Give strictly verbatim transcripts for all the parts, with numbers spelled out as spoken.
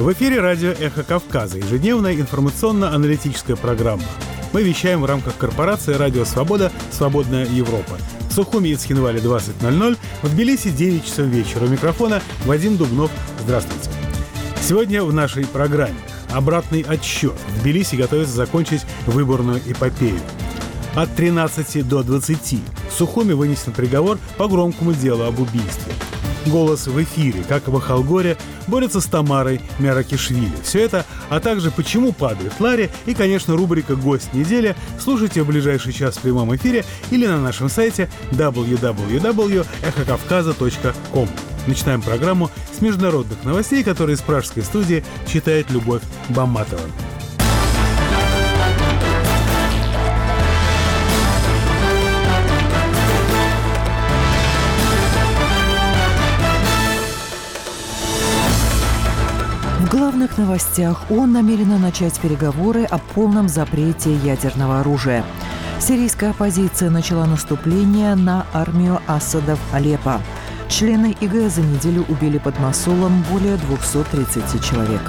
В эфире радио «Эхо Кавказа», ежедневная информационно-аналитическая программа. Мы вещаем в рамках корпорации «Радио Свобода. Свободная Европа». В Сухуми и Цхинвале двадцать ноль ноль, в Тбилиси девять часов вечера. У микрофона Вадим Дубнов. Здравствуйте. Сегодня в нашей программе обратный отсчет. В Тбилиси готовится закончить выборную эпопею. От тринадцати до двадцати в Сухуми вынесен приговор по громкому делу об убийстве. Голос в эфире, как в Ахалгоре, борется с Тамарой Меракишвили. Все это, а также «Почему падает Ларри» и, конечно, рубрика «Гость недели» слушайте в ближайший час в прямом эфире или на нашем сайте дабл ю дабл ю дабл ю точка эхо кавказа точка ком. Начинаем программу с международных новостей, которые из пражской студии читает Любовь Бамматова. В главных новостях ООН намерена начать переговоры о полном запрете ядерного оружия. Сирийская оппозиция начала наступление на армию Асада в Алеппо. Члены ИГ за неделю убили под Мосулом более двухсот тридцати человек.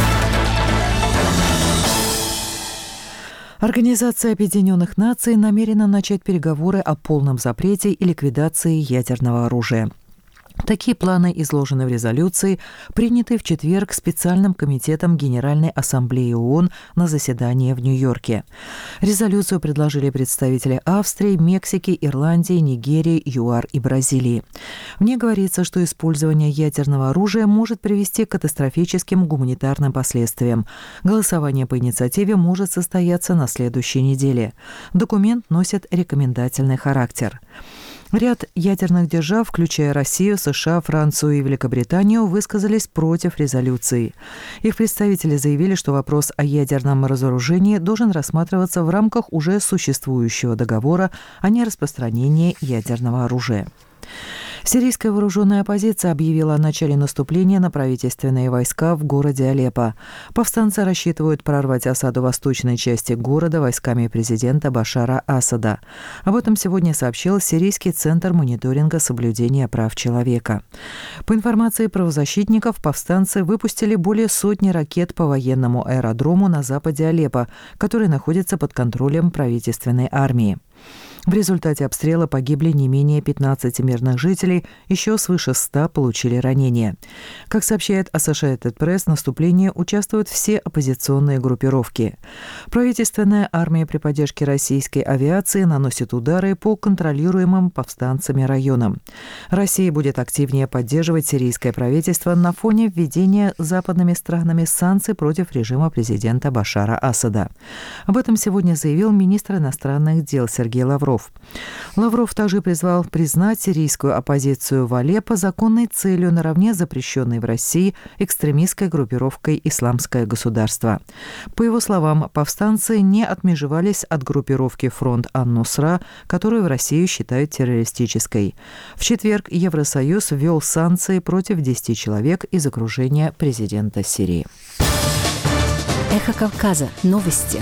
Организация Объединенных Наций намерена начать переговоры о полном запрете и ликвидации ядерного оружия. Такие планы изложены в резолюции, принятой в четверг специальным комитетом Генеральной Ассамблеи ООН на заседании в Нью-Йорке. Резолюцию предложили представители Австрии, Мексики, Ирландии, Нигерии, ЮАР и Бразилии. В ней говорится, что использование ядерного оружия может привести к катастрофическим гуманитарным последствиям. Голосование по инициативе может состояться на следующей неделе. Документ носит рекомендательный характер. Ряд ядерных держав, включая Россию, США, Францию и Великобританию, высказались против резолюции. Их представители заявили, что вопрос о ядерном разоружении должен рассматриваться в рамках уже существующего договора о нераспространении ядерного оружия. Сирийская вооруженная оппозиция объявила о начале наступления на правительственные войска в городе Алеппо. Повстанцы рассчитывают прорвать осаду восточной части города войсками президента Башара Асада. Об этом сегодня сообщил Сирийский центр мониторинга соблюдения прав человека. По информации правозащитников, повстанцы выпустили более сотни ракет по военному аэродрому на западе Алеппо, который находится под контролем правительственной армии. В результате обстрела погибли не менее пятнадцати мирных жителей, еще свыше ста получили ранения. Как сообщает Associated Press, в наступлении участвуют все оппозиционные группировки. Правительственная армия при поддержке российской авиации наносит удары по контролируемым повстанцами районам. Россия будет активнее поддерживать сирийское правительство на фоне введения западными странами санкций против режима президента Башара Асада. Об этом сегодня заявил министр иностранных дел Сергей Лавров. Лавров также призвал признать сирийскую оппозицию в Алеппо законной целью наравне с запрещенной в России экстремистской группировкой «Исламское государство». По его словам, повстанцы не отмежевались от группировки «Фронт ан-Нусра», которую в России считают террористической. В четверг Евросоюз ввел санкции против десяти человек из окружения президента Сирии. Эхо Кавказа. Новости.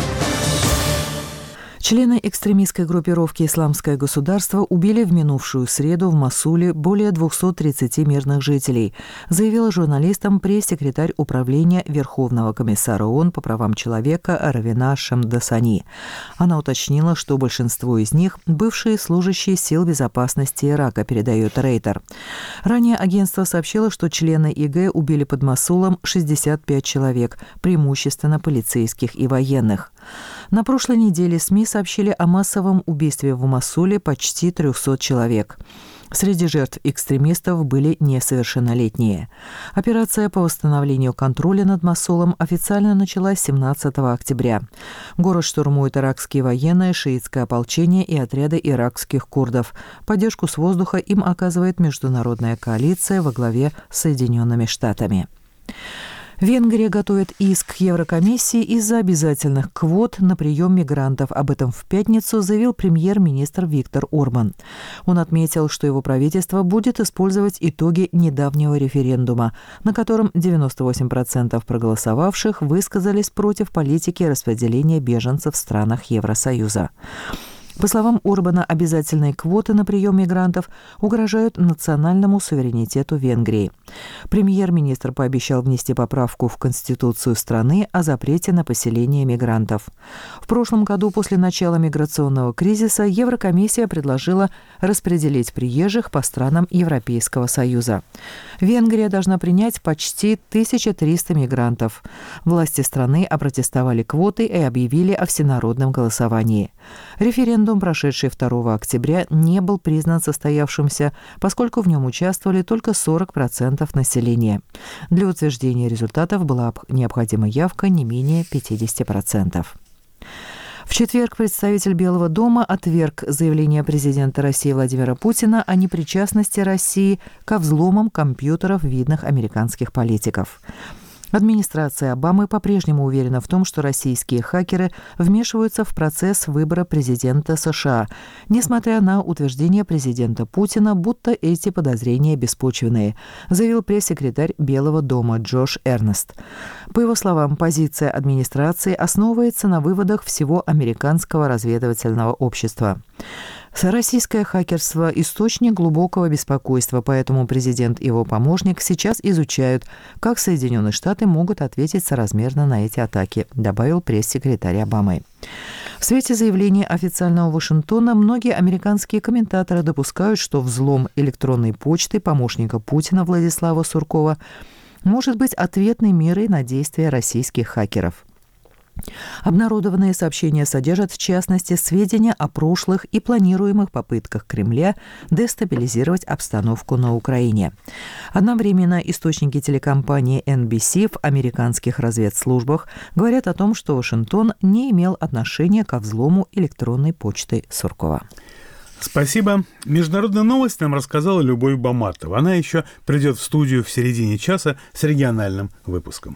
Члены экстремистской группировки «Исламское государство» убили в минувшую среду в Мосуле более двухсот тридцати мирных жителей, заявила журналистам пресс-секретарь управления Верховного комиссара ООН по правам человека Равина Шамдасани. Она уточнила, что большинство из них – бывшие служащие сил безопасности Ирака, передает Рейтер. Ранее агентство сообщило, что члены ИГ убили под Мосулом шестьдесят пять человек, преимущественно полицейских и военных. На прошлой неделе СМИ сообщили о массовом убийстве в Мосуле почти трехсот человек. Среди жертв экстремистов были несовершеннолетние. Операция по восстановлению контроля над Мосулом официально началась семнадцатого октября. Город штурмуют иракские военные, шиитское ополчение и отряды иракских курдов. Поддержку с воздуха им оказывает международная коалиция во главе с Соединенными Штатами. Венгрия готовит иск к Еврокомиссии из-за обязательных квот на прием мигрантов. Об этом в пятницу заявил премьер-министр Виктор Орбан. Он отметил, что его правительство будет использовать итоги недавнего референдума, на котором девяносто восемь процентов проголосовавших высказались против политики распределения беженцев в странах Евросоюза. По словам Орбана, обязательные квоты на прием мигрантов угрожают национальному суверенитету Венгрии. Премьер-министр пообещал внести поправку в Конституцию страны о запрете на поселение мигрантов. В прошлом году, после начала миграционного кризиса, Еврокомиссия предложила распределить приезжих по странам Европейского Союза. Венгрия должна принять почти тысяча триста мигрантов. Власти страны опротестовали квоты и объявили о всенародном голосовании. Референдум, прошедший второго октября, не был признан состоявшимся, поскольку в нем участвовали только сорок процентов населения. Для утверждения результатов была необходима явка не менее пятьдесят процентов. В четверг представитель Белого дома отверг заявление президента России Владимира Путина о непричастности России ко взломам компьютеров видных американских политиков. Администрация Обамы по-прежнему уверена в том, что российские хакеры вмешиваются в процесс выбора президента США, несмотря на утверждение президента Путина, будто эти подозрения беспочвенные, заявил пресс-секретарь Белого дома Джош Эрнест. По его словам, позиция администрации основывается на выводах всего американского разведывательного общества. Российское хакерство – источник глубокого беспокойства, поэтому президент и его помощник сейчас изучают, как Соединенные Штаты могут ответить соразмерно на эти атаки, добавил пресс-секретарь Обамы. В свете заявления официального Вашингтона многие американские комментаторы допускают, что взлом электронной почты помощника Путина Владислава Суркова может быть ответной мерой на действия российских хакеров. Обнародованные сообщения содержат, в частности, сведения о прошлых и планируемых попытках Кремля дестабилизировать обстановку на Украине. Одновременно источники телекомпании эн би си в американских разведслужбах говорят о том, что Вашингтон не имел отношения ко взлому электронной почты Суркова. Спасибо. Международную новость нам рассказала Любовь Баматова. Она еще придет в студию в середине часа с региональным выпуском.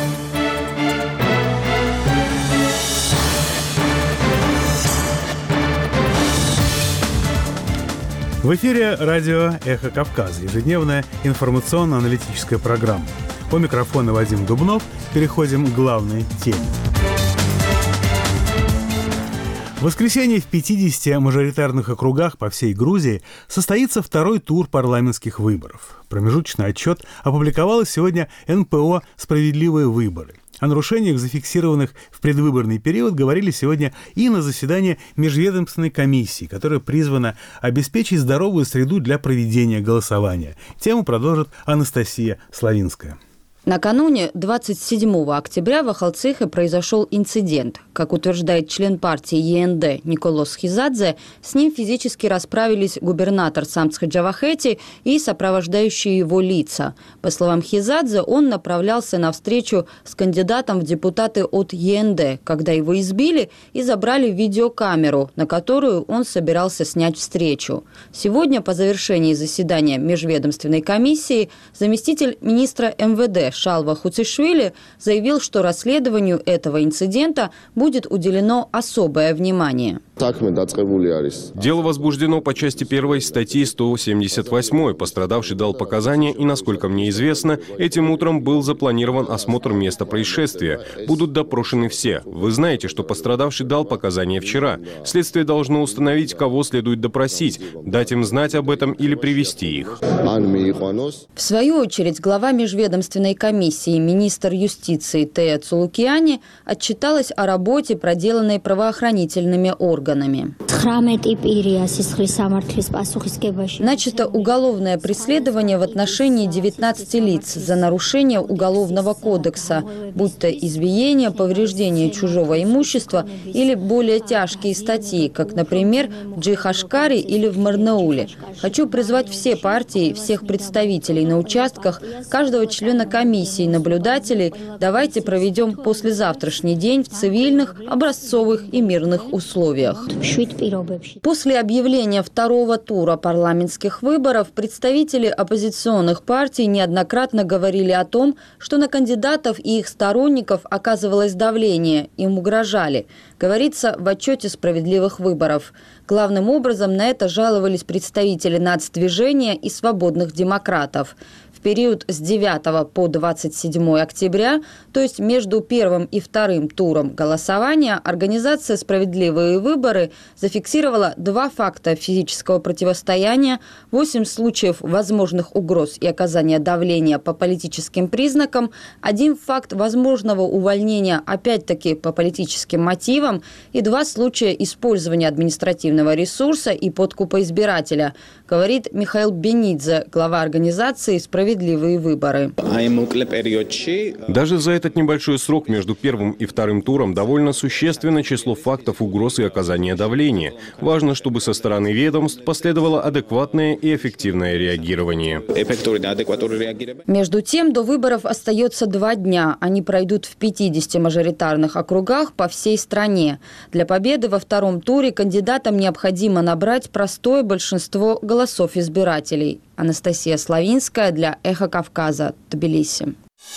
В эфире радио «Эхо Кавказа», ежедневная информационно-аналитическая программа. По микрофону Вадим Дубнов. Переходим к главной теме. В воскресенье в пятидесяти мажоритарных округах по всей Грузии состоится второй тур парламентских выборов. Промежуточный отчет опубликовала сегодня эн пэ о «Справедливые выборы». О нарушениях, зафиксированных в предвыборный период, говорили сегодня и на заседании межведомственной комиссии, которая призвана обеспечить здоровую среду для проведения голосования. Тему продолжит Анастасия Славинская. Накануне двадцать седьмого октября в Ахалцихе произошел инцидент. Как утверждает член партии е эн дэ Николос Хизадзе, с ним физически расправились губернатор Самцхе Джавахети и сопровождающие его лица. По словам Хизадзе, он направлялся на встречу с кандидатом в депутаты от е эн дэ, когда его избили и забрали видеокамеру, на которую он собирался снять встречу. Сегодня, по завершении заседания межведомственной комиссии, заместитель министра эм вэ дэ Шалва Хуцишвили заявил, что расследованию этого инцидента будет уделено особое внимание. Дело возбуждено по части первой статьи сто семьдесят восемь. Пострадавший дал показания, и, насколько мне известно, этим утром был запланирован осмотр места происшествия. Будут допрошены все. Вы знаете, что пострадавший дал показания вчера. Следствие должно установить, кого следует допросить, дать им знать об этом или привести их. В свою очередь, глава межведомственной комиссии, министр юстиции Тея Цулукиани, отчиталась о работе, проделанной правоохранительными органами. Начато уголовное преследование в отношении девятнадцати лиц за нарушение Уголовного кодекса, будь то избиение, повреждение чужого имущества или более тяжкие статьи, как, например, в Джихашкаре или в Марнауле. Хочу призвать все партии, всех представителей на участках, каждого члена комиссии, наблюдателей. Давайте проведем послезавтрашний день в цивильных, образцовых и мирных условиях. После объявления второго тура парламентских выборов представители оппозиционных партий неоднократно говорили о том, что на кандидатов и их сторонников оказывалось давление, им угрожали. Говорится в отчете справедливых выборов. Главным образом на это жаловались представители нацдвижения и свободных демократов. В период с девятого по двадцать седьмое октября, то есть между первым и вторым туром голосования, организация «Справедливые выборы» зафиксировала два факта физического противостояния, восемь случаев возможных угроз и оказания давления по политическим признакам, один факт возможного увольнения опять-таки по политическим мотивам и два случая использования административного ресурса и подкупа избирателя, говорит Михаил Бенидзе, глава организации «Справедливые выборы». Даже за этот небольшой срок между первым и вторым туром довольно существенно число фактов угроз и оказания давления. Важно, чтобы со стороны ведомств последовало адекватное и эффективное реагирование. Между тем, до выборов остается два дня. Они пройдут в пятидесяти мажоритарных округах по всей стране. Для победы во втором туре кандидатам необходимо набрать простое большинство голосов избирателей. Анастасия Славинская для «Эхо Кавказа», Тбилиси.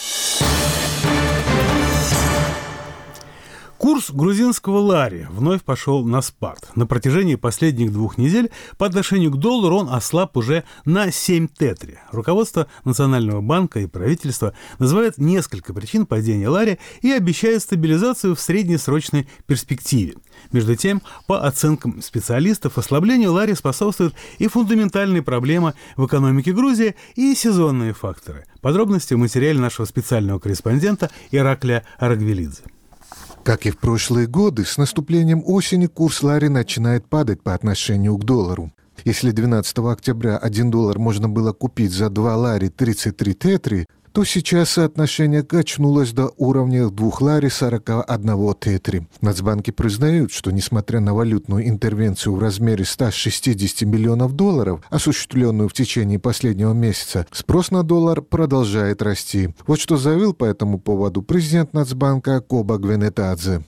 Курс грузинского лари вновь пошел на спад. На протяжении последних двух недель по отношению к доллару он ослаб уже на семь тетри. Руководство Национального банка и правительства называют несколько причин падения лари и обещают стабилизацию в среднесрочной перспективе. Между тем, по оценкам специалистов, ослаблению лари способствуют и фундаментальные проблемы в экономике Грузии, и сезонные факторы. Подробности в материале нашего специального корреспондента Ираклия Арагвелидзе. Как и в прошлые годы, с наступлением осени курс лари начинает падать по отношению к доллару. Если двенадцатого октября один доллар можно было купить за два лари тридцать три тетри, то сейчас соотношение качнулось до уровня двух лари сорока одного тетри. Нацбанки признают, что несмотря на валютную интервенцию в размере ста шестидесяти миллионов долларов, осуществленную в течение последнего месяца, спрос на доллар продолжает расти. Вот что заявил по этому поводу президент Нацбанка Коба Гвенетадзе.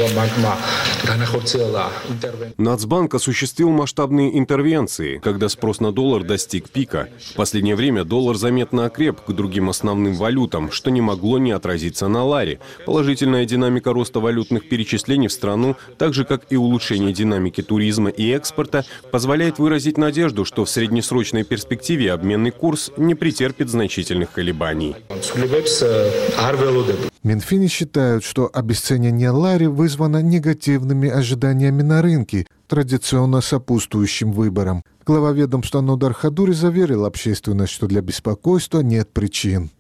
Нацбанк осуществил масштабные интервенции, когда спрос на доллар достиг пика. В последнее время доллар заметно окреп к другим основным основным валютам, что не могло не отразиться на ларе. Положительная динамика роста валютных перечислений в страну, так же как и улучшение динамики туризма и экспорта, позволяет выразить надежду, что в среднесрочной перспективе обменный курс не претерпит значительных колебаний. Минфине считают, что обесценивание лари вызвано негативными ожиданиями на рынке, традиционно сопутствующим выборам. Глава ведомства Нодар Хадури заверил общественность, что для беспокойства нет причин.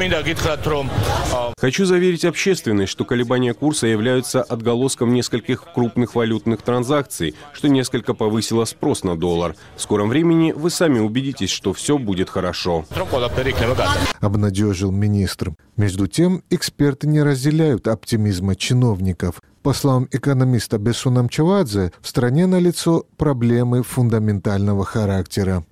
Хочу заверить общественность, что колебания курса являются отголоском нескольких крупных валютных транзакций, что несколько повысило спрос на доллар. В скором времени вы сами убедитесь, что все будет хорошо. Обнадежил министр. Между тем, эксперты не разделяют оптимизма чиновников. По словам экономиста Бесона Мчавадзе, в стране налицо проблемы фундаментального характера.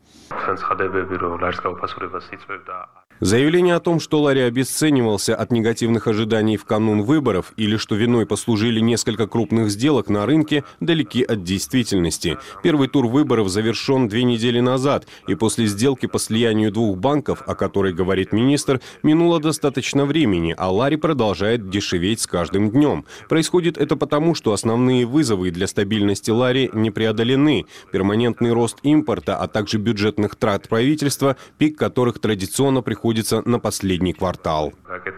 Заявление о том, что лари обесценивался от негативных ожиданий в канун выборов или что виной послужили несколько крупных сделок на рынке, далеки от действительности. Первый тур выборов завершен две недели назад, и после сделки по слиянию двух банков, о которой говорит министр, минуло достаточно времени, а лари продолжает дешеветь с каждым днем. Происходит это потому, что основные вызовы для стабильности лари не преодолены. Перманентный рост импорта, а также бюджетных трат правительства, пик которых традиционно приходит на последний квартал.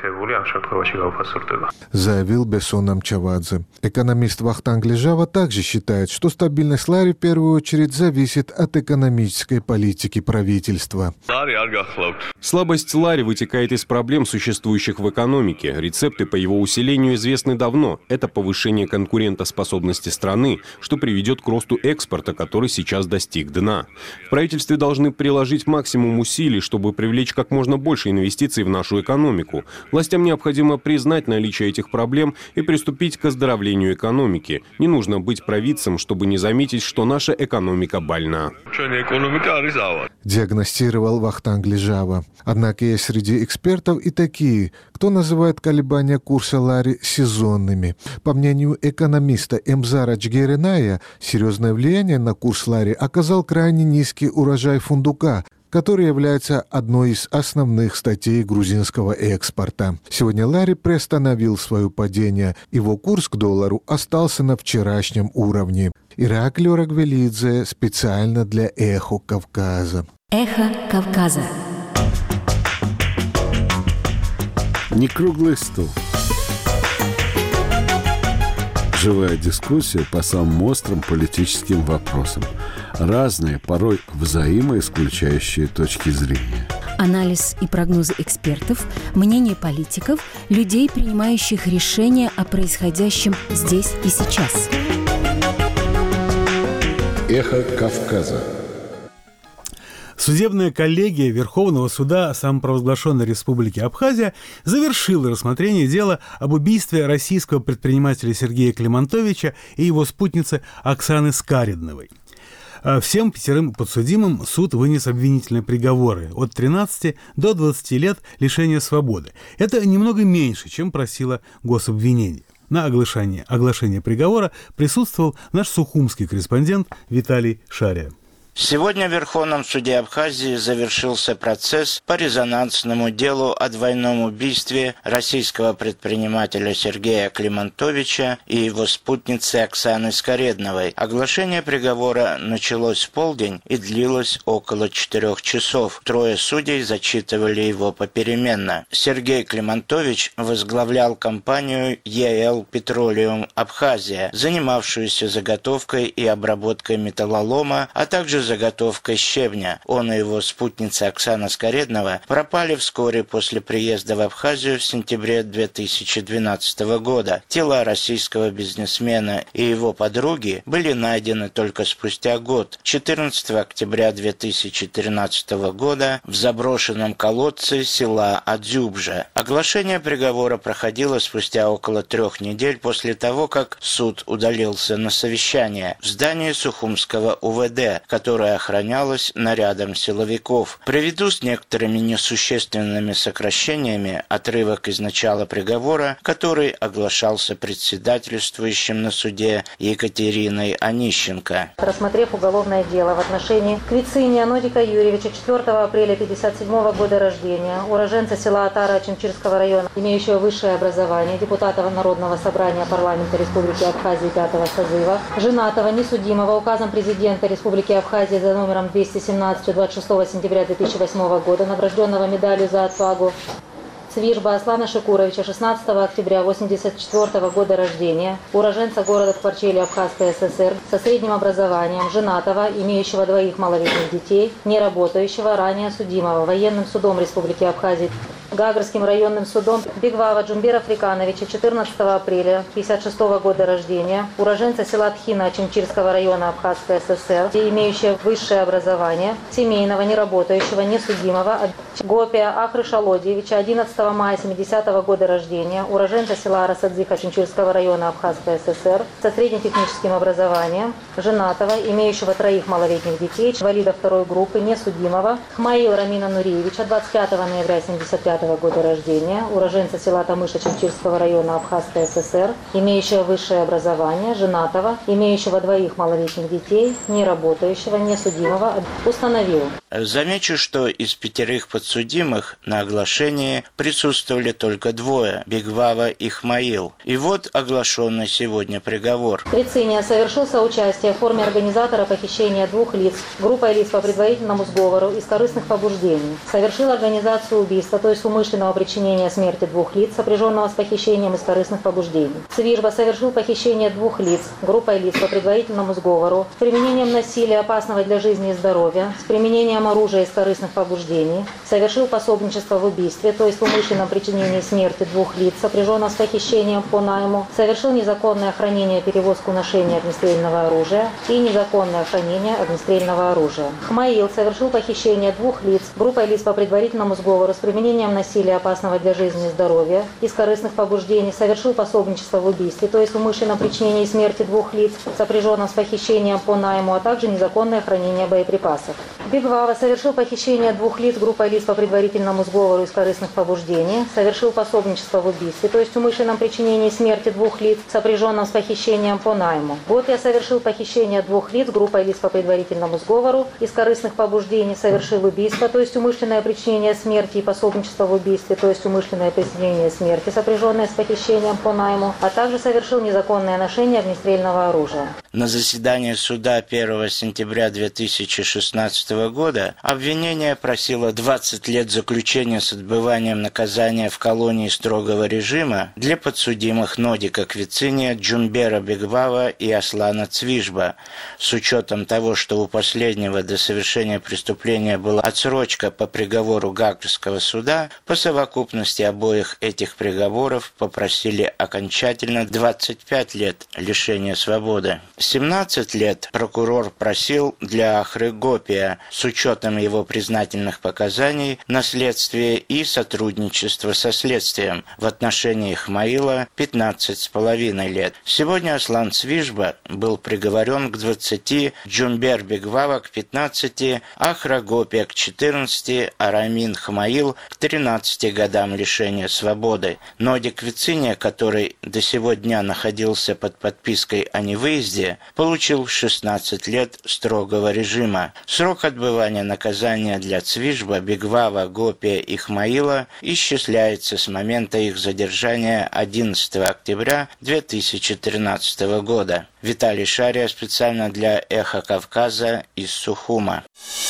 Заявил Бесон Мчавадзе. Экономист Вахтанг Лежава также считает, что стабильность лари в первую очередь зависит от экономической политики правительства. Слабость лари вытекает из проблем, существующих в экономике. Рецепты по его усилению известны давно. Это повышение конкурентоспособности страны, что приведет к росту экспорта, который сейчас достиг дна. В правительстве должны приложить максимум усилий, чтобы привлечь как можно больше инвестиций в нашу экономику. Властям необходимо признать наличие этих проблем и приступить к оздоровлению экономики. Не нужно быть провидцем, чтобы не заметить, что наша экономика больна. Диагностировал Вахтанг Лежава. Однако есть среди экспертов и такие, кто называет колебания курса лари сезонными. По мнению экономиста Эмзара Джгереная, серьезное влияние на курс лари оказал крайне низкий урожай фундука, который является одной из основных статей грузинского экспорта. Сегодня лари приостановил свое падение. Его курс к доллару остался на вчерашнем уровне. Ираклий Арагвелидзе специально для «Эхо Кавказа». Эхо Кавказа. Не круглый стол. Живая дискуссия по самым острым политическим вопросам. Разные, порой взаимоисключающие точки зрения. Анализ и прогнозы экспертов, мнение политиков, людей, принимающих решения о происходящем здесь и сейчас. Эхо Кавказа. Судебная коллегия Верховного суда самопровозглашенной Республики Абхазия завершила рассмотрение дела об убийстве российского предпринимателя Сергея Климантовича и его спутницы Оксаны Скаридновой. Всем пятерым подсудимым суд вынес обвинительные приговоры от тринадцати до двадцати лет лишения свободы. Это немного меньше, чем просило гособвинение. На оглашение, оглашение приговора присутствовал наш сухумский корреспондент Виталий Шария. Сегодня в Верховном суде Абхазии завершился процесс по резонансному делу о двойном убийстве российского предпринимателя Сергея Климантовича и его спутницы Оксаны Скаредновой. Оглашение приговора началось в полдень и длилось около четырех часов. Трое судей зачитывали его попеременно. Сергей Климантович возглавлял компанию и эл Petroleum Абхазия, занимавшуюся заготовкой и обработкой металлолома, а также заготовкой щебня. Он и его спутница Оксана Скареднова пропали вскоре после приезда в Абхазию в сентябре две тысячи двенадцатого года. Тела российского бизнесмена и его подруги были найдены только спустя год, четырнадцатого октября две тысячи тринадцатого года, в заброшенном колодце села Адзюбжа. Оглашение приговора проходило спустя около трех недель после того, как суд удалился на совещание в здании Сухумского у вэ дэ, которое которая охранялась нарядом силовиков. Приведу с некоторыми несущественными сокращениями отрывок из начала приговора, который оглашался председательствующим на суде Екатериной Онищенко. Рассмотрев уголовное дело в отношении Квициния Нодика Юрьевича, четвёртого апреля тысяча девятьсот пятьдесят седьмого года рождения, уроженца села Атара Чимчирского района, имеющего высшее образование, депутата Народного собрания парламента Республики Абхазия пятого созыва, женатого, несудимого указом президента Республики Абхазия за номером двести семнадцать двадцать шестого сентября две тысячи восьмого года, награжденного медалью за отвагу, Цвижба Аслана Шикуровича, шестнадцатого октября восемьдесят четвёртого года рождения, уроженца города Тхварчели Абхазской эс эс эр, со средним образованием, женатого, имеющего двоих малолетних детей, не работающего, ранее судимого военным судом Республики Абхазия, Гагарским районным судом Бигвава Джумбера Африкановича, четырнадцатого апреля пятьдесят шестого года рождения, уроженца села Тхина Чимчирского района Абхазской эс эс эр, имеющего высшее образование, семейного, неработающего, несудимого, Гопия Ахры Шалодиевича, одиннадцатого мая семидесятого года рождения, уроженца села Арасадзиха Чимчирского района Абхазской эс эс эр, со среднетехническим образованием, женатого, имеющего троих малолетних детей, инвалида второй группы, несудимого, Хмаил Рамина Нуриевича, двадцать пятого ноября семьдесят пятого года рождения, уроженца села Тамыша Чимчирского района Абхазской эс эс эр, имеющего высшее образование, женатого, имеющего двоих малолетних детей, не работающего, несудимого, установил. Замечу, что из пятерых подсудимых на оглашении присутствовали только двое – Бигвава и Хмаил. И вот оглашенный сегодня приговор. Квициния совершил соучастие в форме организатора похищения двух лиц, группой лиц по предварительному сговору из корыстных побуждений. Совершил организацию убийства, то есть умышленного причинения смерти двух лиц, сопряженного с похищением из корыстных побуждений. Цвижба совершил похищение двух лиц, группой лиц по предварительному сговору, с применением насилия, опасного для жизни и здоровья, с применением оружия из корыстных побуждений, совершил пособничество в убийстве, то есть в умышленном причинении смерти двух лиц, сопряженного с похищением по найму, совершил незаконное хранение, перевозку, ношение огнестрельного оружия и незаконное хранение огнестрельного оружия. Хмаил совершил похищение двух лиц, группой лиц по предварительному сговору, с применением насилия, опасного для жизни и здоровья, из корыстных побуждений, совершил пособничество в убийстве, то есть в умышленном причинении смерти двух лиц, сопряженном с похищением по найму, а также незаконное хранение боеприпасов. Бигвава совершил похищение двух лиц, группой лиц по предварительному сговору из корыстных побуждений, совершил пособничество в убийстве, то есть в умышленном причинении смерти двух лиц, сопряженном с похищением по найму. Гопия совершил похищение двух лиц, группой лиц по предварительному сговору из корыстных побуждений, совершил убийство, то есть умышленное причинение смерти и пособничество замешательство в убийстве, то есть умышленное причинение смерти, сопряженное с похищением по найму, а также совершил незаконное ношение огнестрельного оружия. На заседании суда первого сентября две тысячи шестнадцатого года обвинение просило двадцать лет заключения с отбыванием наказания в колонии строгого режима для подсудимых Нодика Квициния, Джумбера Бегвава и Аслана Цвижба. С учетом того, что у последнего до совершения преступления была отсрочка по приговору Гаагского суда, по совокупности обоих этих приговоров попросили окончательно двадцать пять лет лишения свободы. семнадцать лет прокурор просил для Ахры Гопия с учетом его признательных показаний на следствие и сотрудничество со следствием. В отношении Исмаила пятнадцать с половиной лет. Сегодня Аслан Цвижба был приговорен к двадцати, Джумбер Бегвава к пятнадцати, Ахра Гопия к четырнадцати, а Рамин Хмаил к тринадцати годам лишения свободы. Нодик Квициния, который до сего дня находился под подпиской о невыезде, получил шестнадцать лет строгого режима. Срок отбывания наказания для Цвижба, Бегвава, Гопия и Хмаила исчисляется с момента их задержания одиннадцатого октября две тысячи тринадцатого года. Виталий Шария специально для «Эхо Кавказа» из Сухума.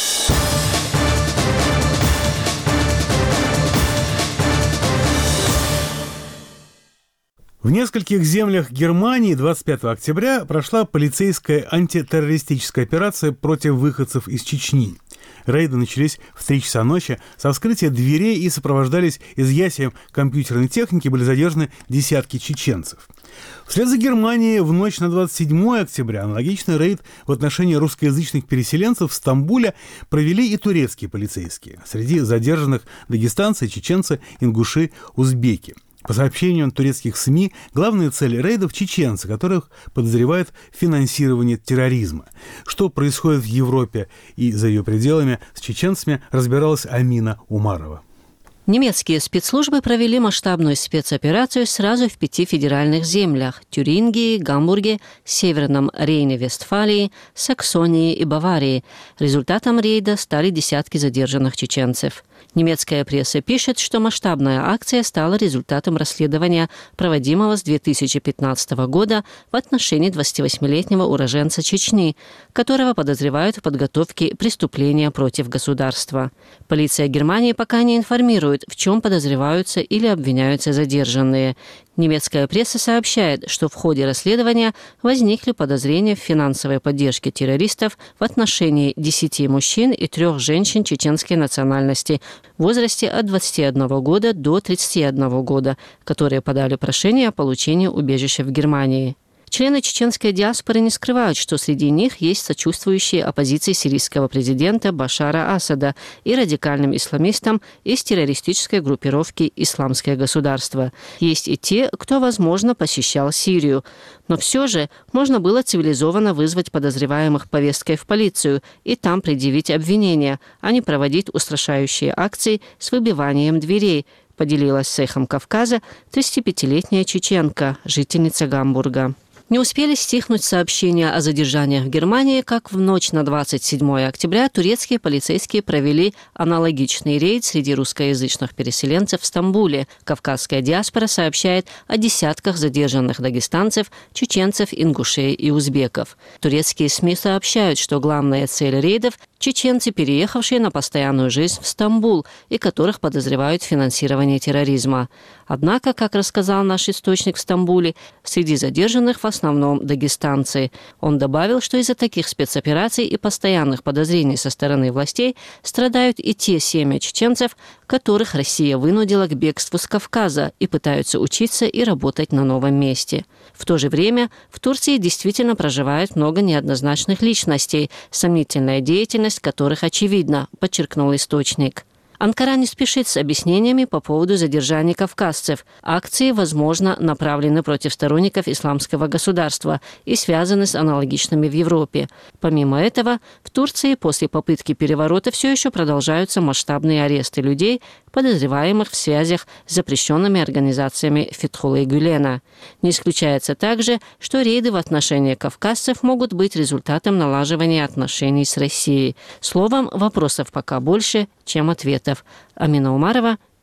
В нескольких землях Германии двадцать пятого октября прошла полицейская антитеррористическая операция против выходцев из Чечни. Рейды начались в три часа ночи со вскрытия дверей и сопровождались изъятием компьютерной техники, были задержаны десятки чеченцев. Вслед за Германией в ночь на двадцать седьмого октября аналогичный рейд в отношении русскоязычных переселенцев в Стамбуле провели и турецкие полицейские. Среди задержанных дагестанцы, чеченцы, ингуши, узбеки. По сообщениям турецких СМИ, главная цель рейдов – чеченцы, которых подозревают в финансировании терроризма. Что происходит в Европе и за ее пределами с чеченцами, разбиралась Амина Умарова. Немецкие спецслужбы провели масштабную спецоперацию сразу в пяти федеральных землях – Тюрингии, Гамбурге, Северном Рейне-Вестфалии, Саксонии и Баварии. Результатом рейда стали десятки задержанных чеченцев. Немецкая пресса пишет, что масштабная акция стала результатом расследования, проводимого с две тысячи пятнадцатого года в отношении двадцативосьмилетнего уроженца Чечни, которого подозревают в подготовке преступления против государства. Полиция Германии пока не информирует, в чем подозреваются или обвиняются задержанные. Немецкая пресса сообщает, что в ходе расследования возникли подозрения в финансовой поддержке террористов в отношении десяти мужчин и трех женщин чеченской национальности в возрасте от двадцати одного года до тридцати одного года, которые подали прошение о получении убежища в Германии. Члены чеченской диаспоры не скрывают, что среди них есть сочувствующие оппозиции сирийского президента Башара Асада и радикальным исламистам из террористической группировки «Исламское государство». Есть и те, кто, возможно, посещал Сирию. Но все же можно было цивилизованно вызвать подозреваемых повесткой в полицию и там предъявить обвинения, а не проводить устрашающие акции с выбиванием дверей, поделилась с «Эхом Кавказа» тридцатипятилетняя чеченка, жительница Гамбурга. Не успели стихнуть сообщения о задержаниях в Германии, как в ночь на двадцать седьмого октября турецкие полицейские провели аналогичный рейд среди русскоязычных переселенцев в Стамбуле. Кавказская диаспора сообщает о десятках задержанных дагестанцев, чеченцев, ингушей и узбеков. Турецкие СМИ сообщают, что главная цель рейдов – чеченцы, переехавшие на постоянную жизнь в Стамбул и которых подозревают в финансировании терроризма. Однако, как рассказал наш источник в Стамбуле, среди задержанных в основном дагестанцы. Он добавил, что из-за таких спецопераций и постоянных подозрений со стороны властей страдают и те семьи чеченцев, которых Россия вынудила к бегству с Кавказа и пытаются учиться и работать на новом месте. В то же время в Турции действительно проживает много неоднозначных личностей, сомнительная деятельность которых очевидна, подчеркнул источник. Анкара не спешит с объяснениями по поводу задержания кавказцев. Акции, возможно, направлены против сторонников исламского государства и связаны с аналогичными в Европе. Помимо этого, в Турции после попытки переворота все еще продолжаются масштабные аресты людей, подозреваемых в связях с запрещенными организациями Фетхуллы Гülена. Не исключается также, что рейды в отношении кавказцев могут быть результатом налаживания отношений с Россией. Словом, вопросов пока больше, чем ответов. Амина Умарова,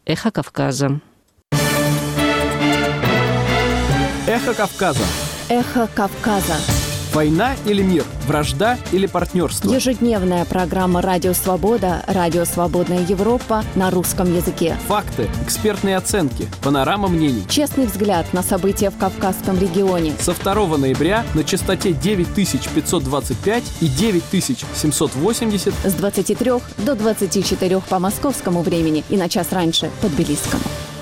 «Эхо Кавказа». «Эхо Кавказа». «Эхо Кавказа». Война или мир? Вражда или партнерство? Ежедневная программа «Радио Свобода», «Радио Свободная Европа» на русском языке. Факты, экспертные оценки, панорама мнений. Честный взгляд на события в Кавказском регионе. Со второго ноября на частоте девять тысяч пятьсот двадцать пять и девять тысяч семьсот восемьдесят. С двадцати трёх до двадцати четырёх по московскому времени и на час раньше по тбилисскому.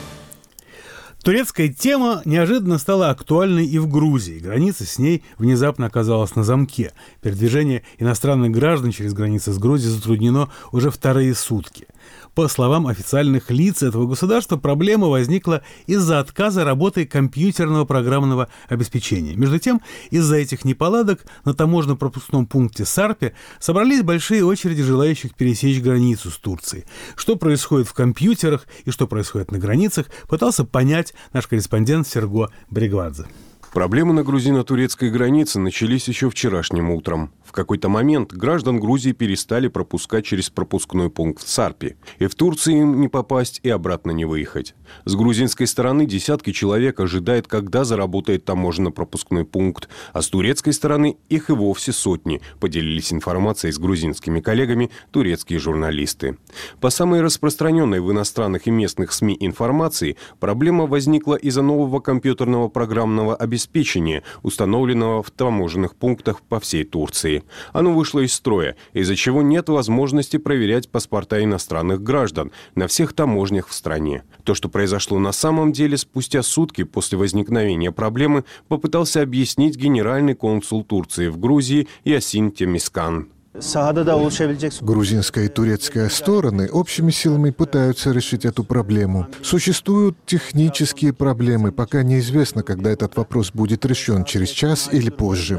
Турецкая тема неожиданно стала актуальной и в Грузии. Граница с ней внезапно оказалась на замке. Передвижение иностранных граждан через границы с Грузией затруднено уже вторые сутки. По словам официальных лиц этого государства, проблема возникла из-за отказа работы компьютерного программного обеспечения. Между тем, из-за этих неполадок на таможенно-пропускном пункте Сарпе собрались большие очереди желающих пересечь границу с Турцией. Что происходит в компьютерах и что происходит на границах, пытался понять наш корреспондент Серго Брегвадзе. Проблемы на грузино-турецкой границе начались еще вчерашним утром. В какой-то момент граждан Грузии перестали пропускать через пропускной пункт в Сарпе. И в Турции им не попасть, и обратно не выехать. С грузинской стороны десятки человек ожидают, когда заработает таможенно-пропускной пункт. А с турецкой стороны их и вовсе сотни, поделились информацией с грузинскими коллегами турецкие журналисты. По самой распространенной в иностранных и местных СМИ информации, проблема возникла из-за нового компьютерного программного обеспечения, установленного в таможенных пунктах по всей Турции. Оно вышло из строя, из-за чего нет возможности проверять паспорта иностранных граждан на всех таможнях в стране. То, что произошло на самом деле спустя сутки после возникновения проблемы, попытался объяснить генеральный консул Турции в Грузии Ясин Темискан. Грузинская и турецкая стороны общими силами пытаются решить эту проблему. Существуют технические проблемы, пока неизвестно, когда этот вопрос будет решен, через час или позже.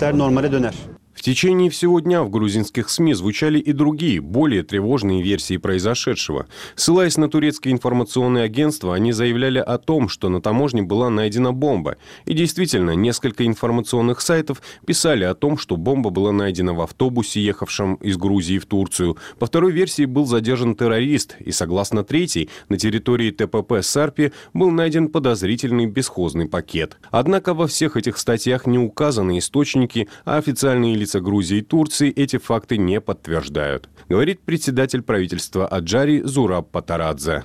В течение всего дня в грузинских СМИ звучали и другие, более тревожные версии произошедшего. Ссылаясь на турецкие информационные агентства, они заявляли о том, что на таможне была найдена бомба. И действительно, несколько информационных сайтов писали о том, что бомба была найдена в автобусе, ехавшем из Грузии в Турцию. По второй версии был задержан террорист, и, согласно третьей, на территории ТПП Сарпи был найден подозрительный бесхозный пакет. Однако во всех этих статьях не указаны источники, а официальные лица Грузии и Турции эти факты не подтверждают, говорит председатель правительства Аджари Зураб Патарадзе.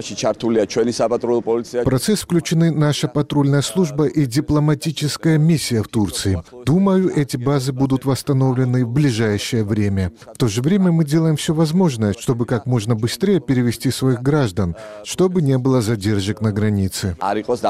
В процесс включены наша патрульная служба и дипломатическая миссия в Турции. Думаю, эти базы будут восстановлены в ближайшее время. В то же время мы делаем все возможное, чтобы как можно быстрее перевести своих граждан, чтобы не было задержек на границе.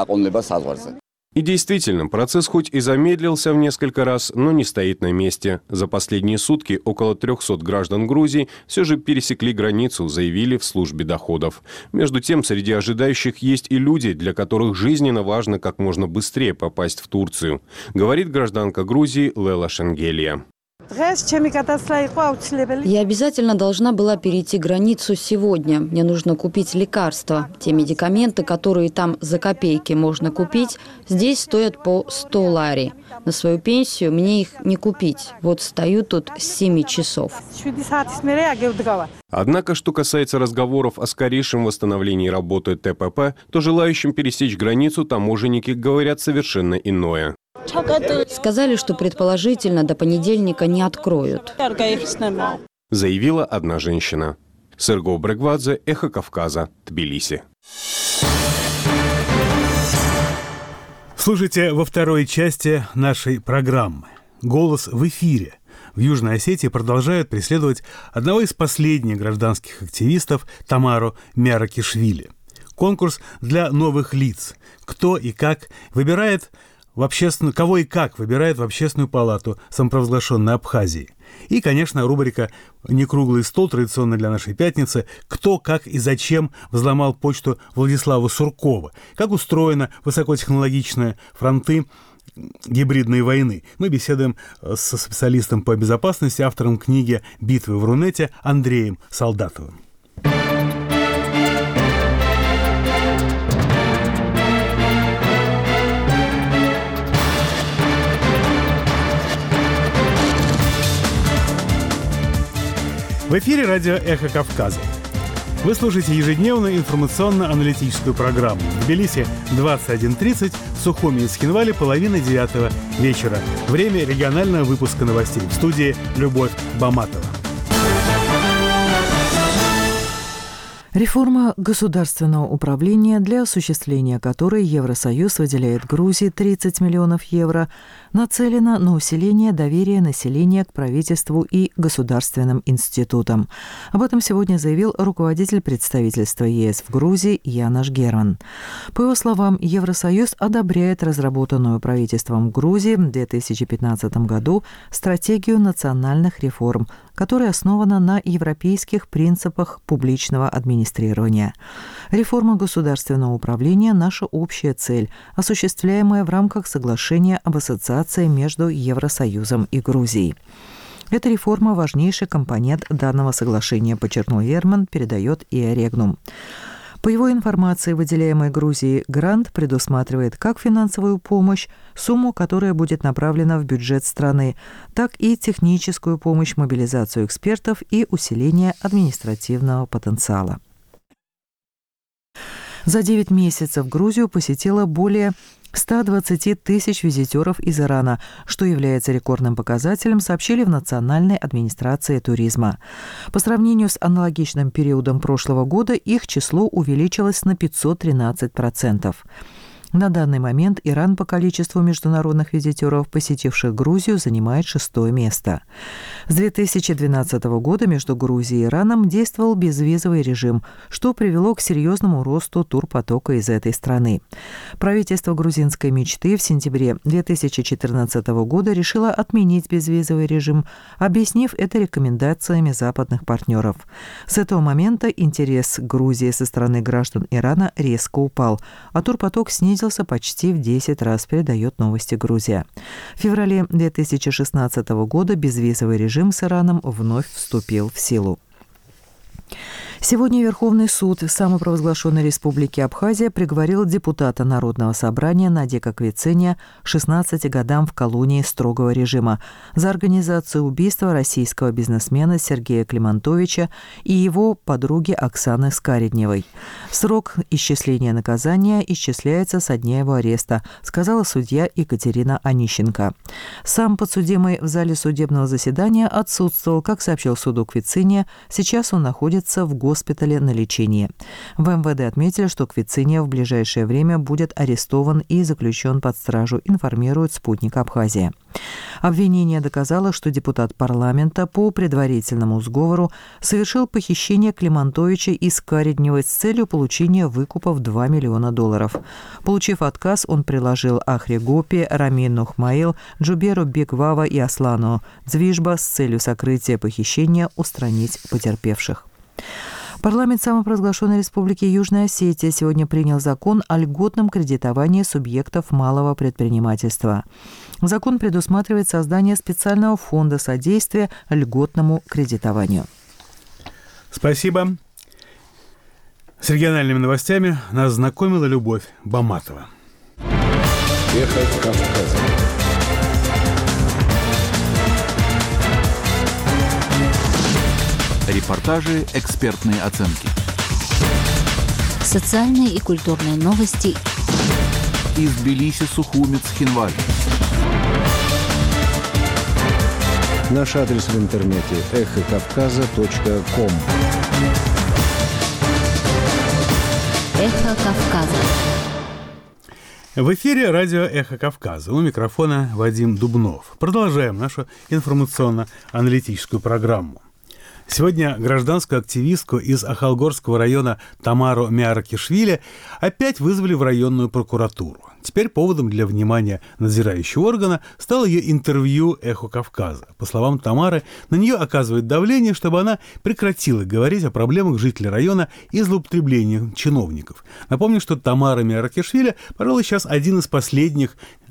И действительно, процесс хоть и замедлился в несколько раз, но не стоит на месте. За последние сутки около трехсот граждан Грузии все же пересекли границу, заявили в службе доходов. Между тем, среди ожидающих есть и люди, для которых жизненно важно как можно быстрее попасть в Турцию, говорит гражданка Грузии Лела Шенгелия. Я обязательно должна была перейти границу сегодня. Мне нужно купить лекарства. Те медикаменты, которые там за копейки можно купить, здесь стоят по сто лари. На свою пенсию мне их не купить. Вот стою тут с семи часов. Однако, что касается разговоров о скорейшем восстановлении работы ТПП, то желающим пересечь границу таможенники говорят совершенно иное. Сказали, что предположительно до понедельника не откроют. Заявила одна женщина. Серго Брегвадзе, Эхо Кавказа, Тбилиси. Слушайте во второй части нашей программы. «Голос в эфире». В Южной Осетии продолжают преследовать одного из последних гражданских активистов Тамару Мяракишвили. Конкурс для новых лиц. Кто и как выбирает в общественную, кого и как выбирает в Общественную палату самопровозглашенной Абхазии. И, конечно, рубрика «Не круглый стол», традиционно для нашей пятницы, «Кто, как и зачем взломал почту Владислава Суркова», как устроена высокотехнологичная фронты гибридной войны. Мы беседуем со специалистом по безопасности, автором книги «Битвы в Рунете» Андреем Солдатовым. В эфире радио «Эхо Кавказа». Вы слушаете ежедневную информационно-аналитическую программу. В Тбилиси двадцать один тридцать, в Сухуми и Цхинвале половина девятого вечера. Время регионального выпуска новостей. В студии Любовь Баматова. Реформа государственного управления, для осуществления которой Евросоюз выделяет Грузии тридцать миллионов евро, нацелена на усиление доверия населения к правительству и государственным институтам. Об этом сегодня заявил руководитель представительства ЕС в Грузии Янаш Герман. По его словам, Евросоюз одобряет разработанную правительством Грузии в две тысячи пятнадцатом году стратегию национальных реформ, которая основана на европейских принципах публичного администрирования. Реформа государственного управления – наша общая цель, осуществляемая в рамках соглашения об ассоциации между Евросоюзом и Грузией. Эта реформа – важнейший компонент данного соглашения, подчеркнул Герман, передает ИА Регнум. По его информации, выделяемый Грузии грант предусматривает как финансовую помощь, сумму, которая будет направлена в бюджет страны, так и техническую помощь, мобилизацию экспертов и усиление административного потенциала. За девять месяцев Грузию посетило более ста двадцати тысяч визитеров из Ирана, что является рекордным показателем, сообщили в Национальной администрации туризма. По сравнению с аналогичным периодом прошлого года их число увеличилось на пятьсот тринадцать процентов. На данный момент Иран по количеству международных визитеров, посетивших Грузию, занимает шестое место. С две тысячи двенадцатого года между Грузией и Ираном действовал безвизовый режим, что привело к серьезному росту турпотока из этой страны. Правительство грузинской мечты в сентябре две тысячи четырнадцатого года решило отменить безвизовый режим, объяснив это рекомендациями западных партнеров. С этого момента интерес к Грузии со стороны граждан Ирана резко упал, а турпоток снизился почти в десять раз, передает новости Грузия. В феврале две тысячи шестнадцатого года безвизовый режим с Ираном вновь вступил в силу. Сегодня Верховный суд самопровозглашенной Республики Абхазия приговорил депутата Народного собрания Надека Квицения к шестнадцати годам в колонии строгого режима за организацию убийства российского бизнесмена Сергея Климантовича и его подруги Оксаны Скаредневой. Срок исчисления наказания исчисляется со дня его ареста, сказала судья Екатерина Онищенко. Сам подсудимый в зале судебного заседания отсутствовал, как сообщил суду Квициния. Сейчас он находится в госпитале на лечении. В эм вэ дэ отметили, что Квициния в ближайшее время будет арестован и заключен под стражу, информирует «Спутник Абхазия». Обвинение доказало, что депутат парламента по предварительному сговору совершил похищение Климантовича и Скаредневой с целью получения выкупа в два миллиона долларов. Получив отказ, он приложил Ахри Гопи, Рамину Хмаил, Джуберу Беквава и Аслану Дзвижба с целью сокрытия похищения устранить потерпевших. Парламент самопровозглашенной Республики Южная Осетия сегодня принял закон о льготном кредитовании субъектов малого предпринимательства. Закон предусматривает создание специального фонда содействия льготному кредитованию. Спасибо. С региональными новостями нас знакомила Любовь Баматова. Эхо Кавказа. Репортажи, экспертные оценки. Социальные и культурные новости. Из Тбилиси, Сухуми, Цхинвали. Наш адрес в интернете эхо кавказа точка ком. Эхо Кавказа. В эфире радио «Эхо Кавказа». У микрофона Вадим Дубнов. Продолжаем нашу информационно-аналитическую программу. Сегодня гражданскую активистку из Ахалгорского района Тамару Миаракишвили опять вызвали в районную прокуратуру. Теперь поводом для внимания надзирающего органа стало ее интервью «Эхо Кавказа». По словам Тамары, на нее оказывает давление, чтобы она прекратила говорить о проблемах жителей района и злоупотреблениях чиновников. Напомню, что Тамара Миаракишвили, пожалуй, сейчас один из последних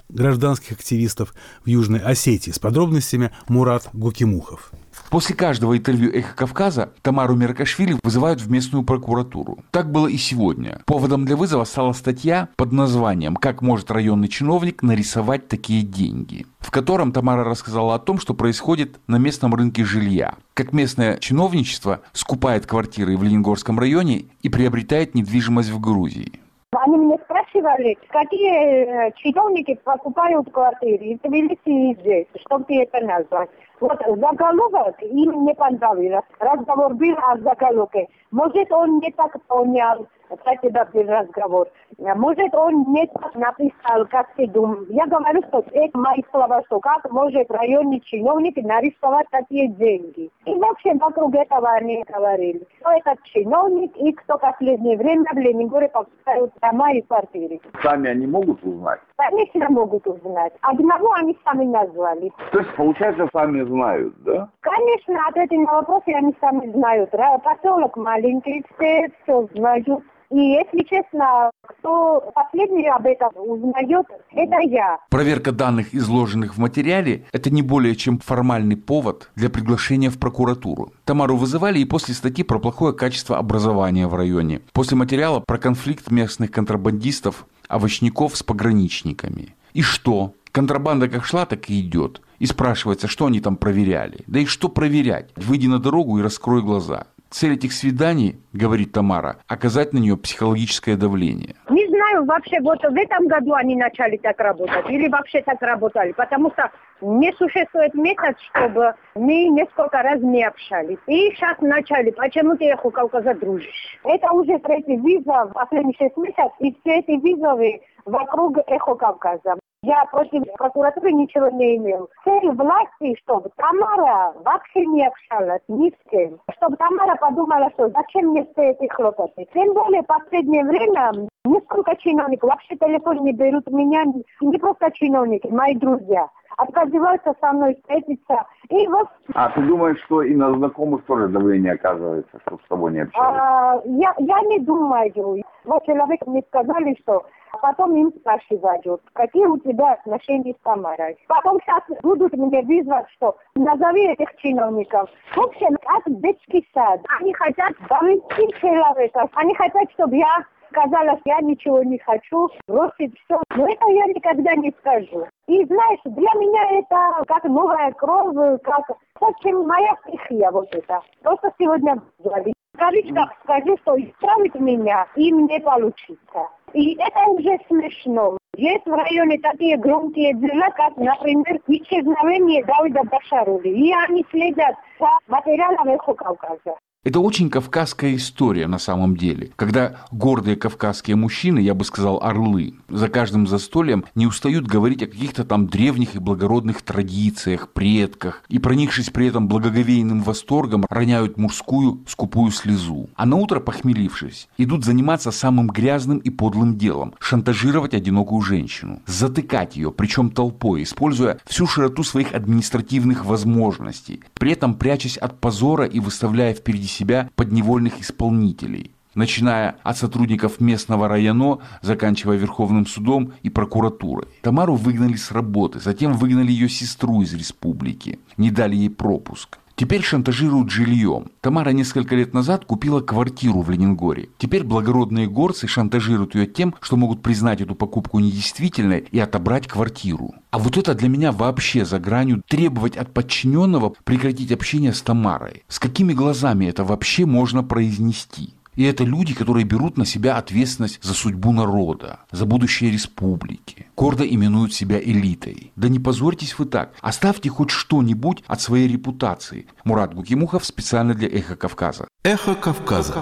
гражданских активистов в Южной Осетии. С подробностями Мурат Гукимухов. После каждого интервью «Эхо Кавказа» Тамару Меркашвили вызывают в местную прокуратуру. Так было и сегодня. Поводом для вызова стала статья под названием «Как может районный чиновник нарисовать такие деньги?», в котором Тамара рассказала о том, что происходит на местном рынке жилья. Как местное чиновничество скупает квартиры в Лениногорском районе и приобретает недвижимость в Грузии. Они меня спрашивали, какие чиновники покупают квартиры в Тбилиси и здесь, чтобы ты это назвать. Вот заголовок им не понравился. Разговор был о заголовке. Может, он не так понял, кстати, да, был разговор. Может, он не так написал, как ты думаешь. Я говорю, что это мои слова, что как может районный чиновник нарисовать такие деньги. И вообще вокруг этого они говорили. Кто этот чиновник и кто в последнее время в Ленинграде покупают дома и квартиры. Сами они могут узнать? Конечно, могут узнать. Одного они сами назвали. То есть, получается, сами знают, да? Конечно, ответы на вопросы они сами знают. Поселок маленький, все все знают. И, если честно, кто последний об этом узнает, это я. Проверка данных, изложенных в материале, это не более чем формальный повод для приглашения в прокуратуру. Тамару вызывали и после статьи про плохое качество образования в районе, после материала про конфликт местных контрабандистов, овощников с пограничниками. И что? Контрабанда как шла, так и идет. И спрашивается, что они там проверяли. Да и что проверять? Выйди на дорогу и раскрой глаза. Цель этих свиданий, говорит Тамара, оказать на нее психологическое давление. Не знаю, вообще вот в этом году они начали так работать или вообще так работали, потому что не существует метод, чтобы мы несколько раз не общались. И сейчас начали, почему ты Эхо Кавказа дружишь? Это уже третий вызов в последние шесть месяцев, и все эти вызовы вокруг Эхо Кавказа. Я против прокуратуры ничего не имел. Цель власти, чтобы Тамара вообще не общалась ни с кем. Чтобы Тамара подумала, что зачем мне все эти хлопоты. Тем более в последнее время несколько чиновников вообще телефон не берут меня. Не просто чиновники, мои друзья. Отказываются со мной встретиться. И вот... А ты думаешь, что и на знакомых тоже давление оказывается, чтобы с тобой не общались? А, я, я не думаю. Вот человек мне сказали, что потом им спрашивают, какие у тебя отношения с Тамарой. Потом сейчас будут мне вызвать, что назови этих чиновников. В общем, как детский сад. Они хотят довести человека. Они хотят, чтобы я сказала, что я ничего не хочу, бросить все. Но это я никогда не скажу. И знаешь, для меня это как новая кровь, как совсем моя стихия вот это. Просто сегодня говорили. Кавичках скажи, что исправить меня им не получится. И это уже смешно. Есть в районе такие громкие дела, как, например, исчезновение Давида Башарули. И они следят за материалом Эхо Кавказа. Это очень кавказская история на самом деле, когда гордые кавказские мужчины, я бы сказал, орлы, за каждым застольем не устают говорить о каких-то там древних и благородных традициях, предках, и, проникшись при этом благоговейным восторгом, роняют мужскую скупую слезу. А наутро, похмелившись, идут заниматься самым грязным и подлым делом – шантажировать одинокую женщину, затыкать ее, причем толпой, используя всю широту своих административных возможностей, при этом прячась от позора и выставляя впереди себя подневольных исполнителей, начиная от сотрудников местного района, заканчивая Верховным судом и прокуратурой. Тамару выгнали с работы, затем выгнали ее сестру из республики, не дали ей пропуск. Теперь шантажируют жильем. Тамара несколько лет назад купила квартиру в Ленинграде. Теперь благородные горцы шантажируют ее тем, что могут признать эту покупку недействительной и отобрать квартиру. А вот это для меня вообще за гранью требовать от подчиненного прекратить общение с Тамарой. С какими глазами это вообще можно произнести? И это люди, которые берут на себя ответственность за судьбу народа, за будущее республики. Гордо именуют себя элитой. Да не позорьтесь вы так. Оставьте хоть что-нибудь от своей репутации. Мурат Гукимухов специально для «Эхо Кавказа». «Эхо Кавказа».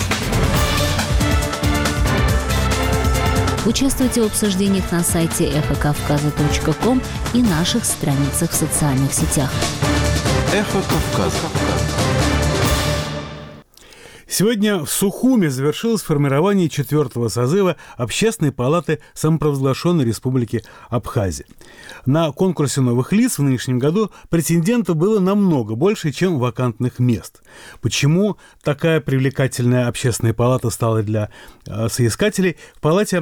Участвуйте в обсуждениях на сайте эхо кавказа точка ком и наших страницах в социальных сетях. «Эхо Кавказа». Сегодня в Сухуме завершилось формирование четвертого созыва Общественной палаты самопровозглашенной Республики Абхазия. На конкурсе новых лиц в нынешнем году претендентов было намного больше, чем вакантных мест. Почему такая привлекательная общественная палата стала для э, соискателей? В палате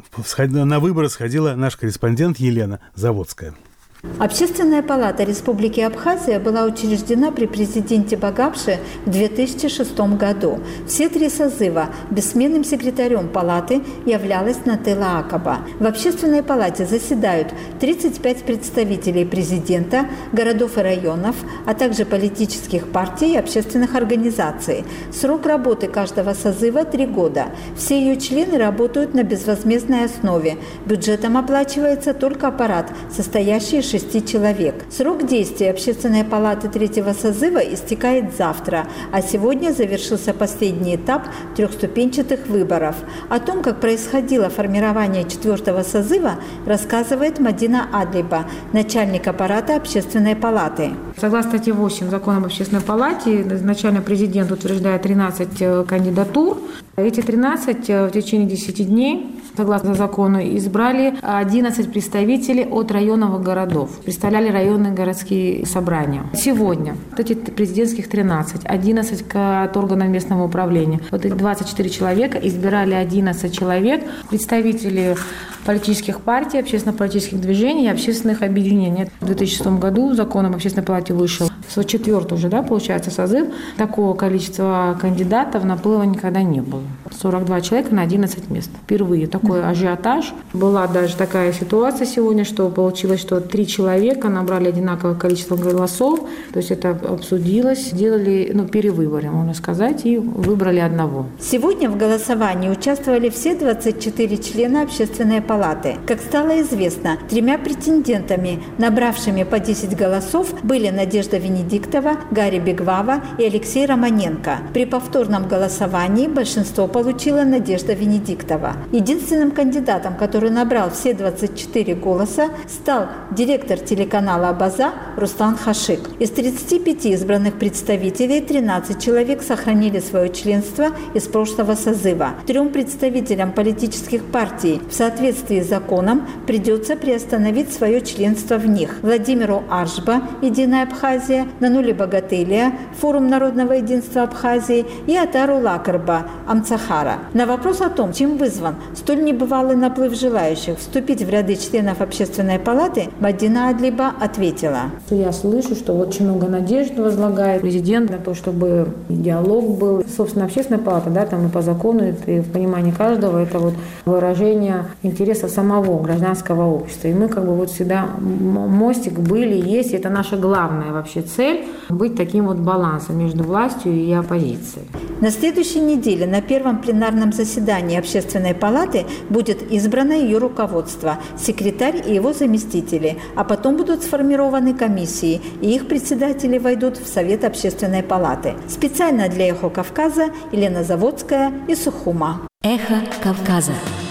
на выборы сходила наш корреспондент Елена Заводская. Общественная палата Республики Абхазия была учреждена при президенте Багапше в две тысячи шестом году. Все три созыва бессменным секретарем палаты являлась Нателла Акаба. В общественной палате заседают тридцать пять представителей президента, городов и районов, а также политических партий и общественных организаций. Срок работы каждого созыва – три года. Все ее члены работают на безвозмездной основе. Бюджетом оплачивается только аппарат, состоящий из шести человек. Срок действия Общественной палаты третьего созыва истекает завтра, а сегодня завершился последний этап трехступенчатых выборов. О том, как происходило формирование четвертого созыва, рассказывает Мадина Адлиба, начальник аппарата Общественной палаты. Согласно статье восемь Закона об Общественной палате, изначально президент утверждает тринадцать кандидатур. Эти тринадцать в течение десяти дней, согласно закону, избрали одиннадцать представителей от районов и городов. Представляли районные городские собрания. Сегодня вот эти президентских тринадцать, одиннадцать от органов местного управления. Вот эти двадцать четыре человека избирали одиннадцать человек, представители политических партий, общественно-политических движений и общественных объединений. В две тысячи шестом году законом об Общественной палате вышел свой четвертый уже, да, получается, созыв. Такого количества кандидатов наплыва никогда не было. сорок два человека на одиннадцать мест. Впервые такой ажиотаж. Была даже такая ситуация сегодня, что получилось, что три человека набрали одинаковое количество голосов. То есть это обсудилось, сделали ну, перевыборы, можно сказать, и выбрали одного. Сегодня в голосовании участвовали все двадцать четыре члена Общественной палаты. Как стало известно, тремя претендентами, набравшими по десять голосов, были Надежда Венедиктова, Гарри Бегвава и Алексей Романенко. При повторном голосовании большинство получила Надежда Венедиктова. Единственным кандидатом, который набрал все двадцать четыре голоса, стал директор телеканала «Абаза» Рустам Хашик. Из тридцати пяти избранных представителей тринадцать человек сохранили свое членство из прошлого созыва. Трем представителям политических партий в соответствии с законом придется приостановить свое членство в них. Владимиру Аржба, «Единая Абхазия», Нанули Богатылия, Форум народного единства Абхазии и Атару Лакарба, Амцахара. На вопрос о том, чем вызван столь небывалый наплыв желающих вступить в ряды членов Общественной палаты, Мадина Адлиба ответила. Я слышу, что очень много надежд возлагает президент на то, чтобы диалог был. Собственно, Общественная палата, да, там и по закону, это, и в понимании каждого, это вот выражение интереса самого гражданского общества. И мы как бы вот всегда мостик были, есть, и это наша главная вообще цель – быть таким вот балансом между властью и оппозицией. На следующей неделе на первом пленарном заседании Общественной палаты будет избрано ее руководство, секретарь и его заместители, а потом будут сформированы комиссии, и их председатели войдут в Совет Общественной палаты. Специально для «Эхо Кавказа» Елена Заводская из Сухума. Эхо Кавказа.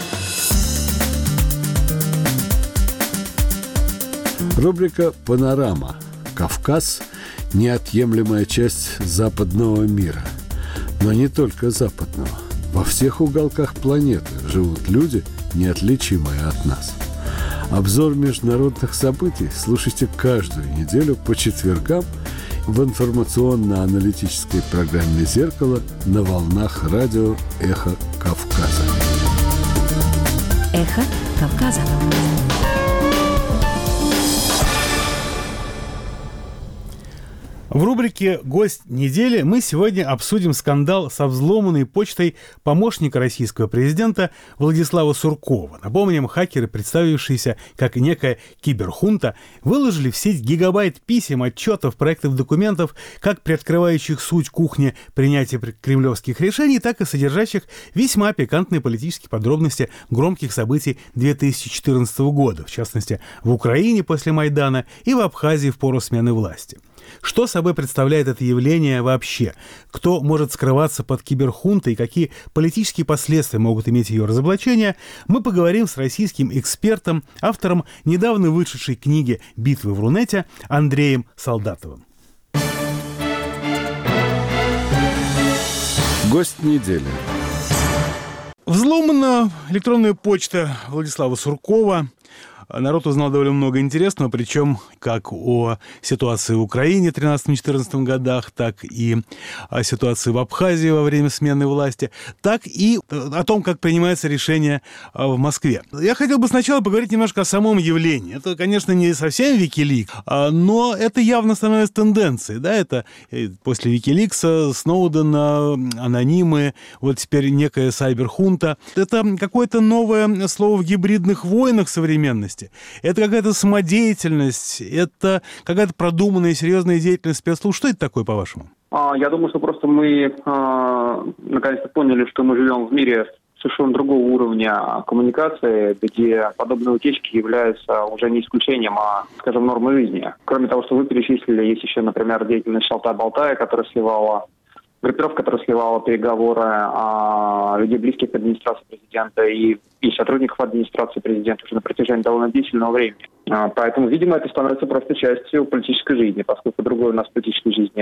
Рубрика «Панорама». Кавказ – неотъемлемая часть западного мира. Но не только западного. Во всех уголках планеты живут люди, неотличимые от нас. Обзор международных событий слушайте каждую неделю по четвергам в информационно-аналитической программе «Зеркало» на волнах радио «Эхо Кавказа». Эхо Кавказа. В рубрике «Гость недели» мы сегодня обсудим скандал со взломанной почтой помощника российского президента Владислава Суркова. Напомним, хакеры, представившиеся как некая киберхунта, выложили в сеть гигабайт писем, отчетов, проектов, документов, как приоткрывающих суть кухни принятия кремлевских решений, так и содержащих весьма пикантные политические подробности громких событий две тысячи четырнадцатого года, в частности, в Украине после Майдана и в Абхазии в пору смены власти. Что собой представляет это явление вообще? Кто может скрываться под киберхунтой и какие политические последствия могут иметь ее разоблачение? Мы поговорим с российским экспертом, автором недавно вышедшей книги «Битвы в Рунете» Андреем Солдатовым. Гость недели. Взломана электронная почта Владислава Суркова. Народ узнал довольно много интересного, причем как о ситуации в Украине в тринадцатом-четырнадцатом годах, так и о ситуации в Абхазии во время смены власти, так и о том, как принимается решение в Москве. Я хотел бы сначала поговорить немножко о самом явлении. Это, конечно, не совсем Wikileaks, но это явно становится тенденцией. Да? Это после Викиликса, Сноудена, анонимы, вот теперь некая сайберхунта. Это какое-то новое слово в гибридных войнах современности. Это какая-то самодеятельность, это какая-то продуманная, серьезная деятельность спецслужб. Что это такое, по-вашему? Я думаю, что просто мы э, наконец-то поняли, что мы живем в мире совершенно другого уровня коммуникации, где подобные утечки являются уже не исключением, а, скажем, нормой жизни. Кроме того, что вы перечислили, есть еще, например, деятельность Шалтай-Болтая, которая сливала группировка, которая сливала переговоры а, людей, близких к администрации президента и, и сотрудников администрации президента уже на протяжении довольно длительного времени. А, поэтому, видимо, это становится просто частью политической жизни, поскольку другой у нас политической жизни,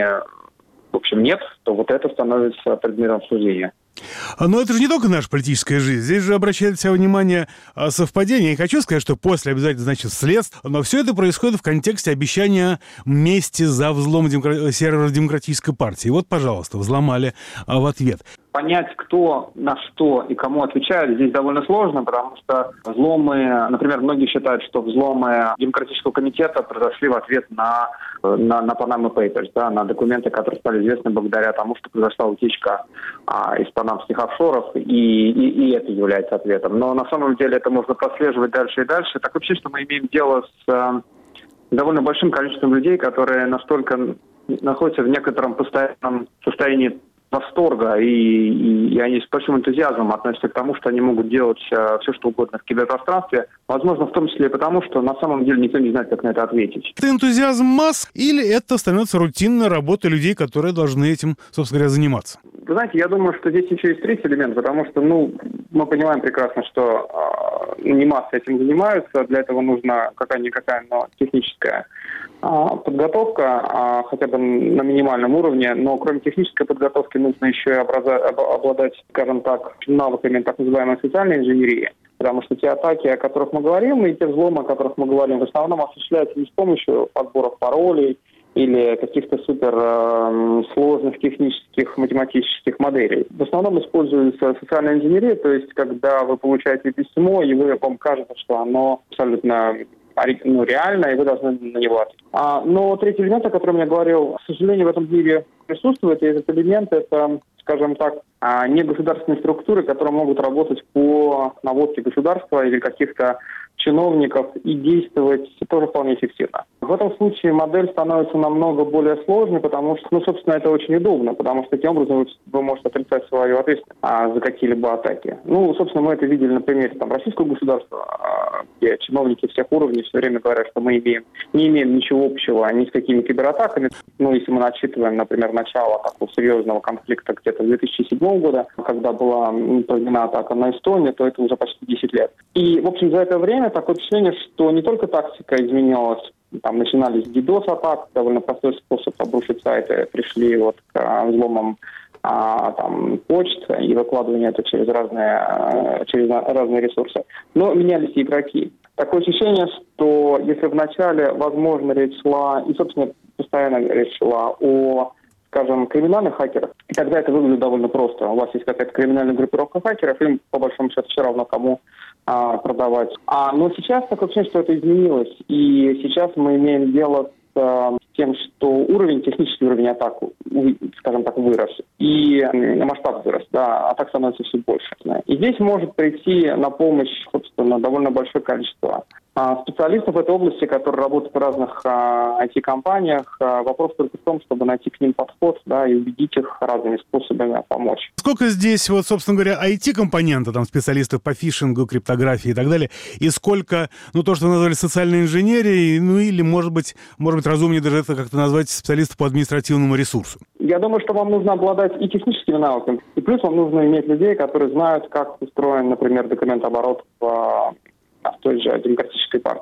в общем, нет, то вот это становится предметом обсуждения. Но это же не только наша политическая жизнь. Здесь же обращает вся внимание совпадение. Я не хочу сказать, что после обязательно, значит, следствие, но все это происходит в контексте обещания мести за взлом демокра... серверов Демократической партии. И вот, пожалуйста, взломали в ответ. Понять, кто на что и кому отвечает, здесь довольно сложно, потому что взломы, например, многие считают, что взломы Демократического комитета произошли в ответ на, на, на Panama Papers, да, на документы, которые стали известны благодаря тому, что произошла утечка а, из панамских офшоров, и, и, и это является ответом. Но на самом деле это можно прослеживать дальше и дальше. Так вообще, что мы имеем дело с а, довольно большим количеством людей, которые настолько находятся в некотором постоянном состоянии восторга, и, и, и они с большим энтузиазмом относятся к тому, что они могут делать э, все, что угодно в киберпространстве. Возможно, в том числе и потому, что на самом деле никто не знает, как на это ответить. Это энтузиазм масс или это становится рутинной работой людей, которые должны этим, собственно говоря, заниматься? Вы знаете, я думаю, что здесь еще есть третий элемент, потому что, ну, мы понимаем прекрасно, что э, не массы этим занимаются, для этого нужна какая-никакая, но техническая э, подготовка, э, хотя бы на минимальном уровне, но кроме технической подготовки нужно еще и образа- обладать, скажем так, навыками так называемой социальной инженерии, потому что те атаки, о которых мы говорим, и те взломы, о которых мы говорим, в основном осуществляются не с помощью подборов паролей или каких-то супер э, сложных технических математических моделей. В основном используется социальная инженерия, то есть когда вы получаете письмо, и вы, вам кажется, что оно абсолютно ну, реально, и вы должны на него ответить. А, но третий элемент, о котором я говорил, к сожалению, в этом мире присутствует, и этот элемент — это, скажем так, негосударственные структуры, которые могут работать по наводке государства или каких-то чиновников и действовать тоже вполне эффективно. В этом случае модель становится намного более сложной, потому что, ну, собственно, это очень удобно, потому что таким образом вы, вы можете отрицать свою ответственность а, за какие-либо атаки. Ну, собственно, мы это видели на примере там, российского государства, а, где чиновники всех уровней все время говорят, что мы имеем, не имеем ничего общего ни с какими кибератаками. Ну, если мы начитываем, например, начало такого серьезного конфликта где-то две тысячи седьмого года, когда была проведена атака на Эстонию, то это уже почти десять лет. И, в общем, за это время такое впечатление, что не только тактика изменилась, там начинались дидос-атак, довольно простой способ обрушить сайты, пришли вот к взломам а, там, почт и выкладывание это через разные, через разные ресурсы. Но менялись и игроки. Такое ощущение, что если вначале, возможно, речь шла, и, собственно, постоянно речь шла о, скажем, криминальных хакерах, и тогда это выглядит довольно просто. У вас есть какая-то криминальная группировка хакеров, им, по большому счету, все равно кому а, продавать. А, но сейчас такое ощущение, что это изменилось, и сейчас мы имеем дело с а, тем, что уровень, технический уровень атак, скажем так, вырос, и масштаб вырос, да, атак становится все больше. Да. И здесь может прийти на помощь, собственно, довольно большое количество специалистов в этой области, которые работают в разных а, ай ти-компаниях. А, вопрос только в том, чтобы найти к ним подход, да, и убедить их разными способами помочь. Сколько здесь, вот, собственно говоря, ай ти-компонента, там, специалистов по фишингу, криптографии и так далее, и сколько, ну, то, что вы назвали социальной инженерией, ну, или, может быть, может быть, разумнее даже это как-то назвать специалистов по административному ресурсу? Я думаю, что вам нужно обладать и техническими навыками, и плюс вам нужно иметь людей, которые знают, как устроен, например, документооборот в в той же Демократической партии.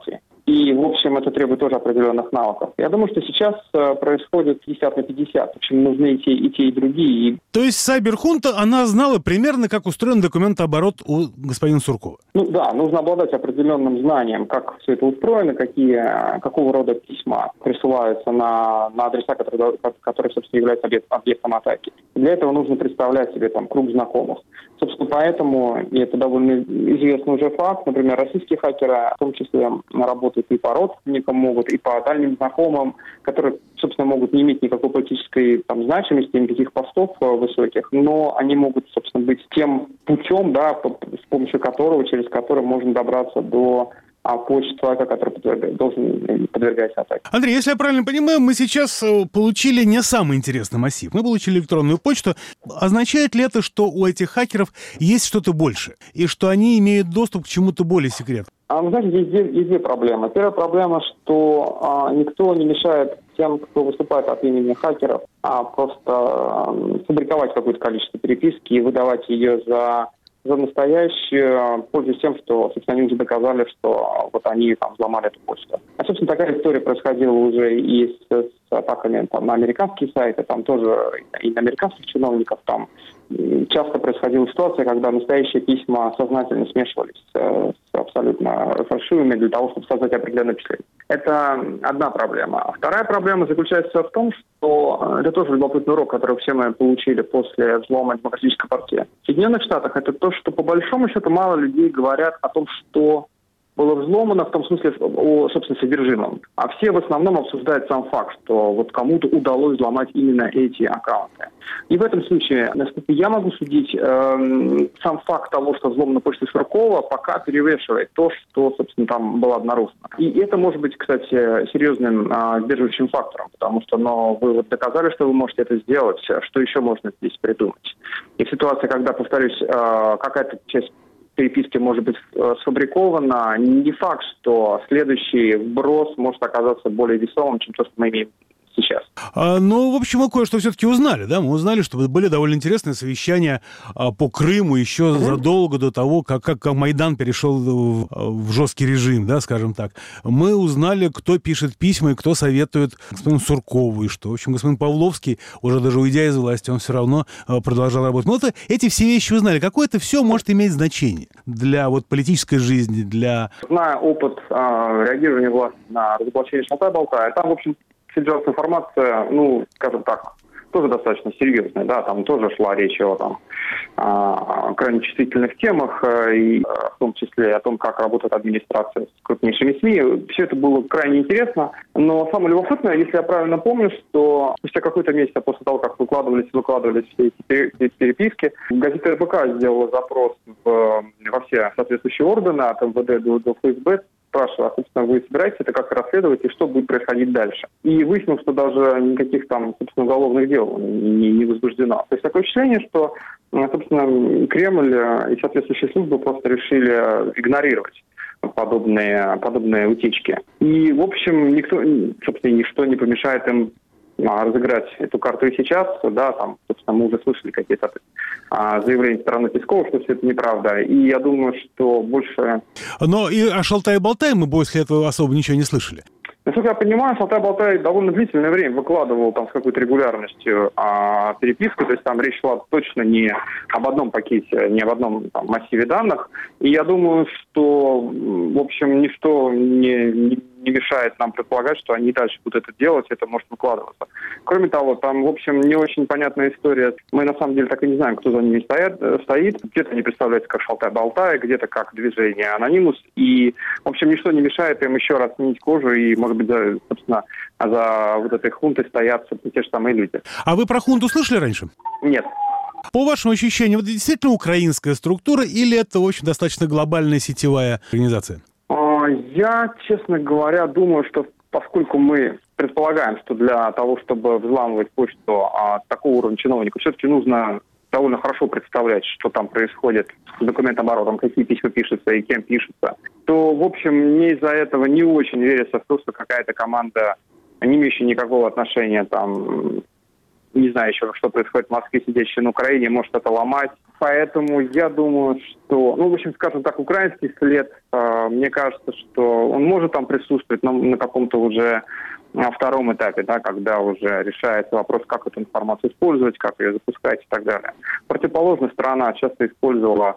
И, в общем, это требует тоже определенных навыков. Я думаю, что сейчас происходит пятьдесят на пятьдесят. В общем, нужны и те, и те, и другие. То есть сайберхунта, она знала примерно, как устроен документооборот у господина Суркова? Ну да, нужно обладать определенным знанием, как все это устроено, какие, какого рода письма присылаются на, на адреса, которые, которые, собственно, являются объект, объектом атаки. Для этого нужно представлять себе там круг знакомых. Собственно, поэтому, и это довольно известный уже факт, например, российские хакеры, в том числе, работают и по родственникам могут, и по дальним знакомым, которые, собственно, могут не иметь никакой политической там, значимости, никаких постов высоких, но они могут, собственно, быть тем путем, да, с помощью которого, через который можно добраться до а почту человека, который подвергает, должен подвергаться атаке. Андрей, если я правильно понимаю, мы сейчас получили не самый интересный массив. Мы получили электронную почту. Означает ли это, что у этих хакеров есть что-то больше? И что они имеют доступ к чему-то более секретному? А, вы знаете, здесь, здесь, здесь две проблемы. Первая проблема, что а, никто не мешает тем, кто выступает от имени хакеров, а просто а, фабриковать какое-то количество переписки и выдавать ее за... за настоящую, пользуясь тем, что, собственно, они уже доказали, что вот они там взломали эту почту. А, собственно, такая история происходила уже и с, с атаками там, на американские сайты, там тоже и на американских чиновников, там часто происходила ситуация, когда настоящие письма сознательно смешивались с, с абсолютно фальшивыми для того, чтобы создать определенное впечатление. Это одна проблема. А вторая проблема заключается в том, что это тоже любопытный урок, который все мы получили после взлома Демократической партии. В Соединенных Штатах это то, что по большому счету мало людей говорят о том, что было взломано, в том смысле о, собственно, содержимом. А все в основном обсуждают сам факт, что вот кому-то удалось взломать именно эти аккаунты. И в этом случае, насколько я могу судить, э, сам факт того, что взломана почта Суркова, пока перевешивает то, что, собственно, там было обнаружено. И это может быть, кстати, серьезным э, сдерживающим фактором, потому что, но вы вот доказали, что вы можете это сделать, что еще можно здесь придумать. И в ситуации, когда, повторюсь, э, какая-то часть переписки может быть сфабрикована, не факт, что следующий вброс может оказаться более весомым, чем то, что мы имеем сейчас. А, ну, в общем, мы кое-что все-таки узнали, да? Мы узнали, что были довольно интересные совещания а, по Крыму еще mm-hmm. задолго до того, как, как, как Майдан перешел в, в жесткий режим, да, скажем так. Мы узнали, кто пишет письма и кто советует господину Суркову, и что, в общем, господин Павловский, уже даже уйдя из власти, он все равно а, продолжал работать. Ну, вот эти все вещи узнали. Какое это все может иметь значение для вот, политической жизни, для... Зная опыт а, реагирования власти на разоблачение шалтай-болтая, там, в общем, содержалась информация, ну, скажем так, тоже достаточно серьезная, да, там тоже шла речь о там, о крайне чувствительных темах, и в том числе о том, как работает администрация с крупнейшими СМИ. Все это было крайне интересно, но самое любопытное, если я правильно помню, что спустя какой-то месяц после того, как выкладывались выкладывались все эти переписки, газета РБК сделала запрос в, во все соответствующие органы, от МВД до, до ФСБ, спрашиваю, а, собственно, вы собираетесь это как расследовать и что будет происходить дальше? И выяснилось, что даже никаких там, собственно, уголовных дел не, не возбуждено. То есть такое впечатление, что, собственно, Кремль и соответствующие службы просто решили игнорировать подобные, подобные утечки. И, в общем, никто, собственно, ничто не помешает им разыграть эту карту и сейчас, да, там, собственно, мы уже слышали какие-то а, заявления стороны Пескова, что все это неправда, и я думаю, что больше... Но и о шалтай-болтай мы после этого особо ничего не слышали. Насколько я понимаю, шалтай-болтай довольно длительное время выкладывал там с какой-то регулярностью а, переписку, то есть там речь шла точно не об одном пакете, не об одном там, массиве данных, и я думаю, что, в общем, ничто не, не, не мешает нам предполагать, что они дальше будут это делать, это может выкладываться. Кроме того, там, в общем, не очень понятная история, мы на самом деле так и не знаем, кто за ними стоят, стоит, где-то они представляются как шалтай-болтай, где-то как движение Анонимус, и, в общем, ничто не мешает им еще раз сменить кожу и, может быть, за, собственно, за вот этой хунтой стоят те же самые люди. А вы про хунту слышали раньше? Нет. По вашему ощущению, это действительно украинская структура или это, в общем, достаточно глобальная сетевая организация? Я, честно говоря, думаю, что поскольку мы предполагаем, что для того, чтобы взламывать почту а, такого уровня чиновников, все-таки нужно довольно хорошо представлять, что там происходит с документооборотом, какие письма пишутся и кем пишутся, то, в общем, мне из-за этого не очень верится в то, что какая-то команда, не имеющая никакого отношения там, не не знаю еще, что происходит в Москве, сидящий на Украине, может это ломать. Поэтому я думаю, что, ну, в общем, скажем так, украинский след, э, мне кажется, что он может там присутствовать, но на каком-то уже на втором этапе, да, когда уже решается вопрос, как эту информацию использовать, как ее запускать и так далее. Противоположная сторона часто использовала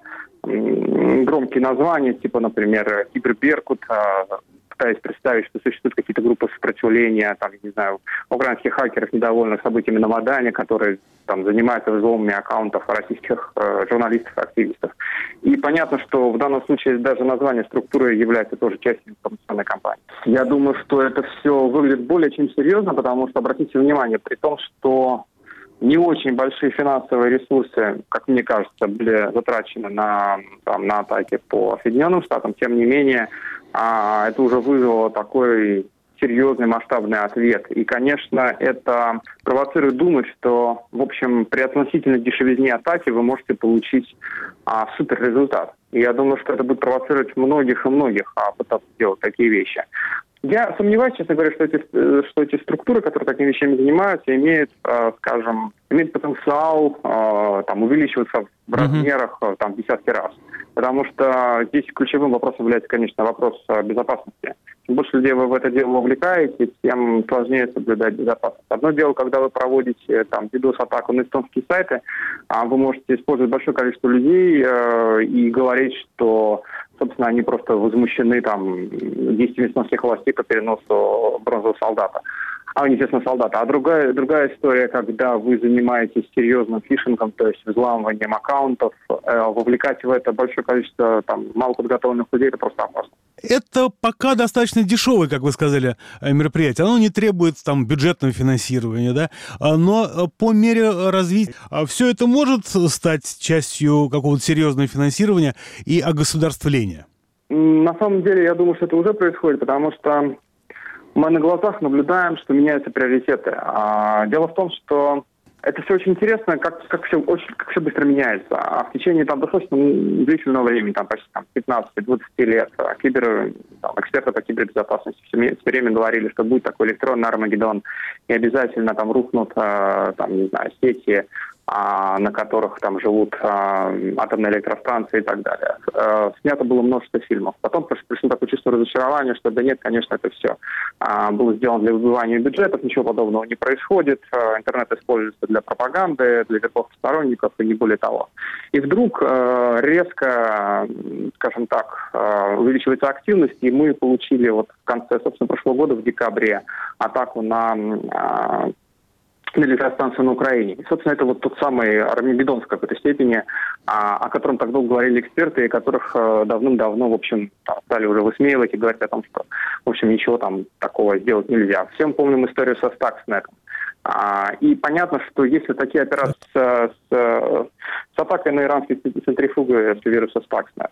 м- громкие названия, типа, например, Киберберкут, э, пытаясь представить, что существуют какие-то группы сопротивления, там, не знаю, украинских хакеров, недовольных событиями на Майдане, которые там занимаются взломами аккаунтов российских э, журналистов, активистов. И понятно, что в данном случае даже название структуры является тоже частью информационной кампании. Я думаю, что это все выглядит более чем серьезно, потому что, обратите внимание, при том, что не очень большие финансовые ресурсы, как мне кажется, были затрачены на, там, на атаки по Соединенным Штатам, тем не менее, а, это уже вызвало такой серьезный масштабный ответ. И, конечно, это провоцирует думать, что, в общем, при относительно дешевизне атаки вы можете получить а, суперрезультат. И я думаю, что это будет провоцировать многих и многих а, пытаться делать такие вещи. Я сомневаюсь, честно говоря, что эти, что эти структуры, которые такими вещами занимаются, имеют, э, скажем, имеют потенциал э, там, увеличиваться в размерах э, там, в десятки раз. Потому что здесь ключевым вопросом является, конечно, вопрос безопасности. Чем больше людей вы в это дело вовлекаете, тем сложнее соблюдать безопасность. Одно дело, когда вы проводите там DDoS-атаку на эстонские сайты, а вы можете использовать большое количество людей э, и говорить, что, собственно, они просто возмущены там действиями эстонских властей по переносу бронзового солдата. А, естественно, солдата. А другая, другая история, когда вы занимаетесь серьезным фишингом, то есть взламыванием аккаунтов, э, вовлекать в это большое количество там малоподготовленных людей, это просто опасно. Это пока достаточно дешевое, как вы сказали, мероприятие. Оно не требует там бюджетного финансирования, да, но по мере развития все это может стать частью какого-то серьезного финансирования и огосударствления? На самом деле, я думаю, что это уже происходит, потому что мы на глазах наблюдаем, что меняются приоритеты. А дело в том, что это все очень интересно, как, как, все, очень, как все быстро меняется. А в течение там, достаточно длительного времени, там, почти там, пятнадцать-двадцать лет, кибер, там, эксперты по кибербезопасности все, все время говорили, что будет такой электронный Армагеддон, и обязательно там рухнут там, не знаю, сети, а, на которых там живут а, атомные электростанции и так далее. А, снято было множество фильмов. Потом пришло такое чувство разочарования, что да нет, конечно, это все а, было сделано для выбивания бюджетов, ничего подобного не происходит. А, интернет используется для пропаганды, для вербовки сторонников и не более того. И вдруг а, резко, скажем так, а, увеличивается активность, и мы получили вот в конце, собственно, прошлого года, в декабре, атаку на а, на электростанцию на Украине. И, собственно, это вот тот самый Армагеддон в какой-то степени, а, о котором так долго говорили эксперты, и которых а, давным-давно, в общем, там, стали уже высмеивать и говорить о том, что, в общем, ничего там такого сделать нельзя. Все мы помним историю со Stuxnet. А, и понятно, что если такие операции с, с, с атакой на иранские центрифуги с вируса Stuxnet,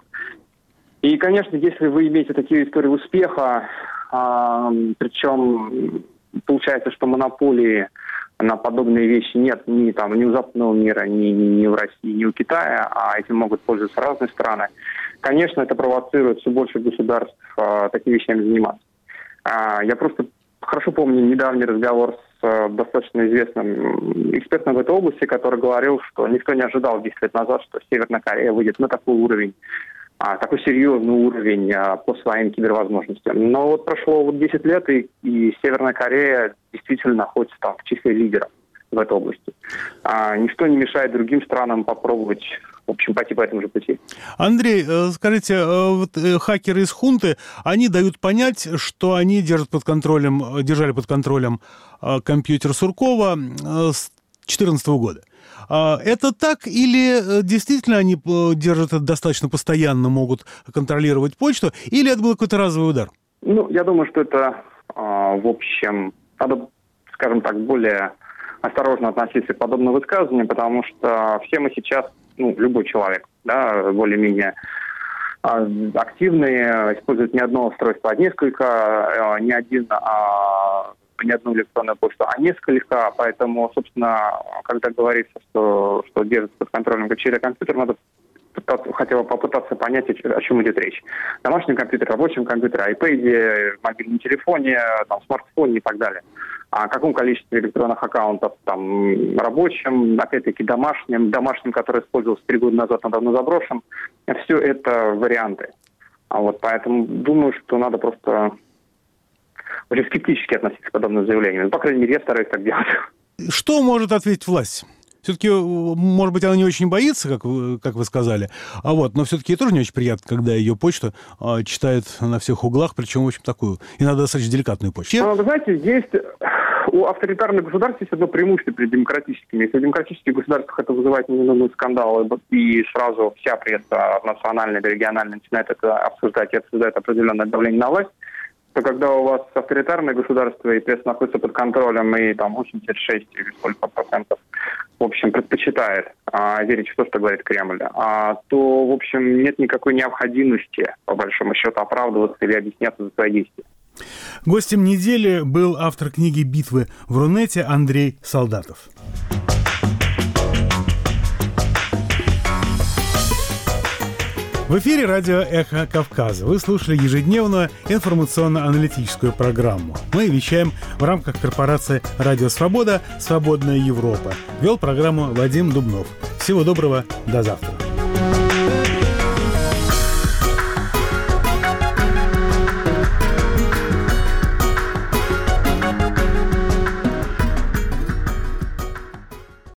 и, конечно, если вы имеете такие истории успеха, а, причем получается, что монополии на подобные вещи нет ни, там, ни у западного мира, ни, ни, ни у России, ни у Китая, а этим могут пользоваться разные страны. Конечно, это провоцирует все больше государств а, такими вещами заниматься. А, я просто хорошо помню недавний разговор с а, достаточно известным экспертом в этой области, который говорил, что никто не ожидал десять лет назад, что Северная Корея выйдет на такой уровень, а, такой серьезный уровень а, по своим кибервозможностям. Но вот прошло вот десять лет, и, и Северная Корея действительно находится там в числе лидеров в этой области. А, ничто не мешает другим странам попробовать, в общем, пойти по этому же пути. Андрей, скажите, вот хакеры из хунты, они дают понять, что они держат под контролем, держали под контролем компьютер Суркова с две тысячи четырнадцатого года. Это так или действительно они держат это достаточно постоянно, могут контролировать почту, или это был какой-то разовый удар? Ну, я думаю, что это, в общем, надо, скажем так, более осторожно относиться к подобным высказываниям, потому что все мы сейчас, ну, любой человек, да, более-менее активный, использует не одно устройство, а несколько, не один, а не одну электронную почту, а несколько, поэтому, собственно, когда говорится, что, что держит под контролем чей-то компьютер, надо пытаться, хотя бы попытаться понять, о чем идет речь. Домашний компьютер, рабочий компьютер, iPad, мобильном телефоне, там, смартфоне и так далее. о каком количестве электронных аккаунтов там рабочим, опять-таки домашним, домашним, который использовался три года назад, но давно заброшен. Все это варианты. А вот поэтому думаю, что надо просто очень скептически относиться к подобным заявлениям. Ну, по крайней мере, я стараюсь так делать. Что может ответить власть? Все-таки, может быть, она не очень боится, как вы, как вы сказали, а вот, но все-таки тоже не очень приятно, когда ее почту а, читают на всех углах, причем, в общем, такую, иногда достаточно деликатную почту. Ну, вы знаете, есть у авторитарных государств есть одно преимущество перед демократическими. Если в демократических государствах это вызывает ненужный скандал, и сразу вся пресса национальная или региональная начинает это обсуждать и обсуждает определенное давление на власть, то когда у вас авторитарное государство и пресса находится под контролем, и там восемьдесят шесть или сколько процентов, в общем, предпочитает а, верить в то, что говорит Кремль, а, то, в общем, нет никакой необходимости, по большому счету, оправдываться или объясняться за свои действия. Гостем недели был автор книги «Битвы в Рунете» Андрей Солдатов. В эфире радио «Эхо Кавказа». Вы слушали ежедневную информационно-аналитическую программу. Мы вещаем в рамках корпорации «Радио Свобода. Свободная Европа». Вел программу Вадим Дубнов. Всего доброго, до завтра.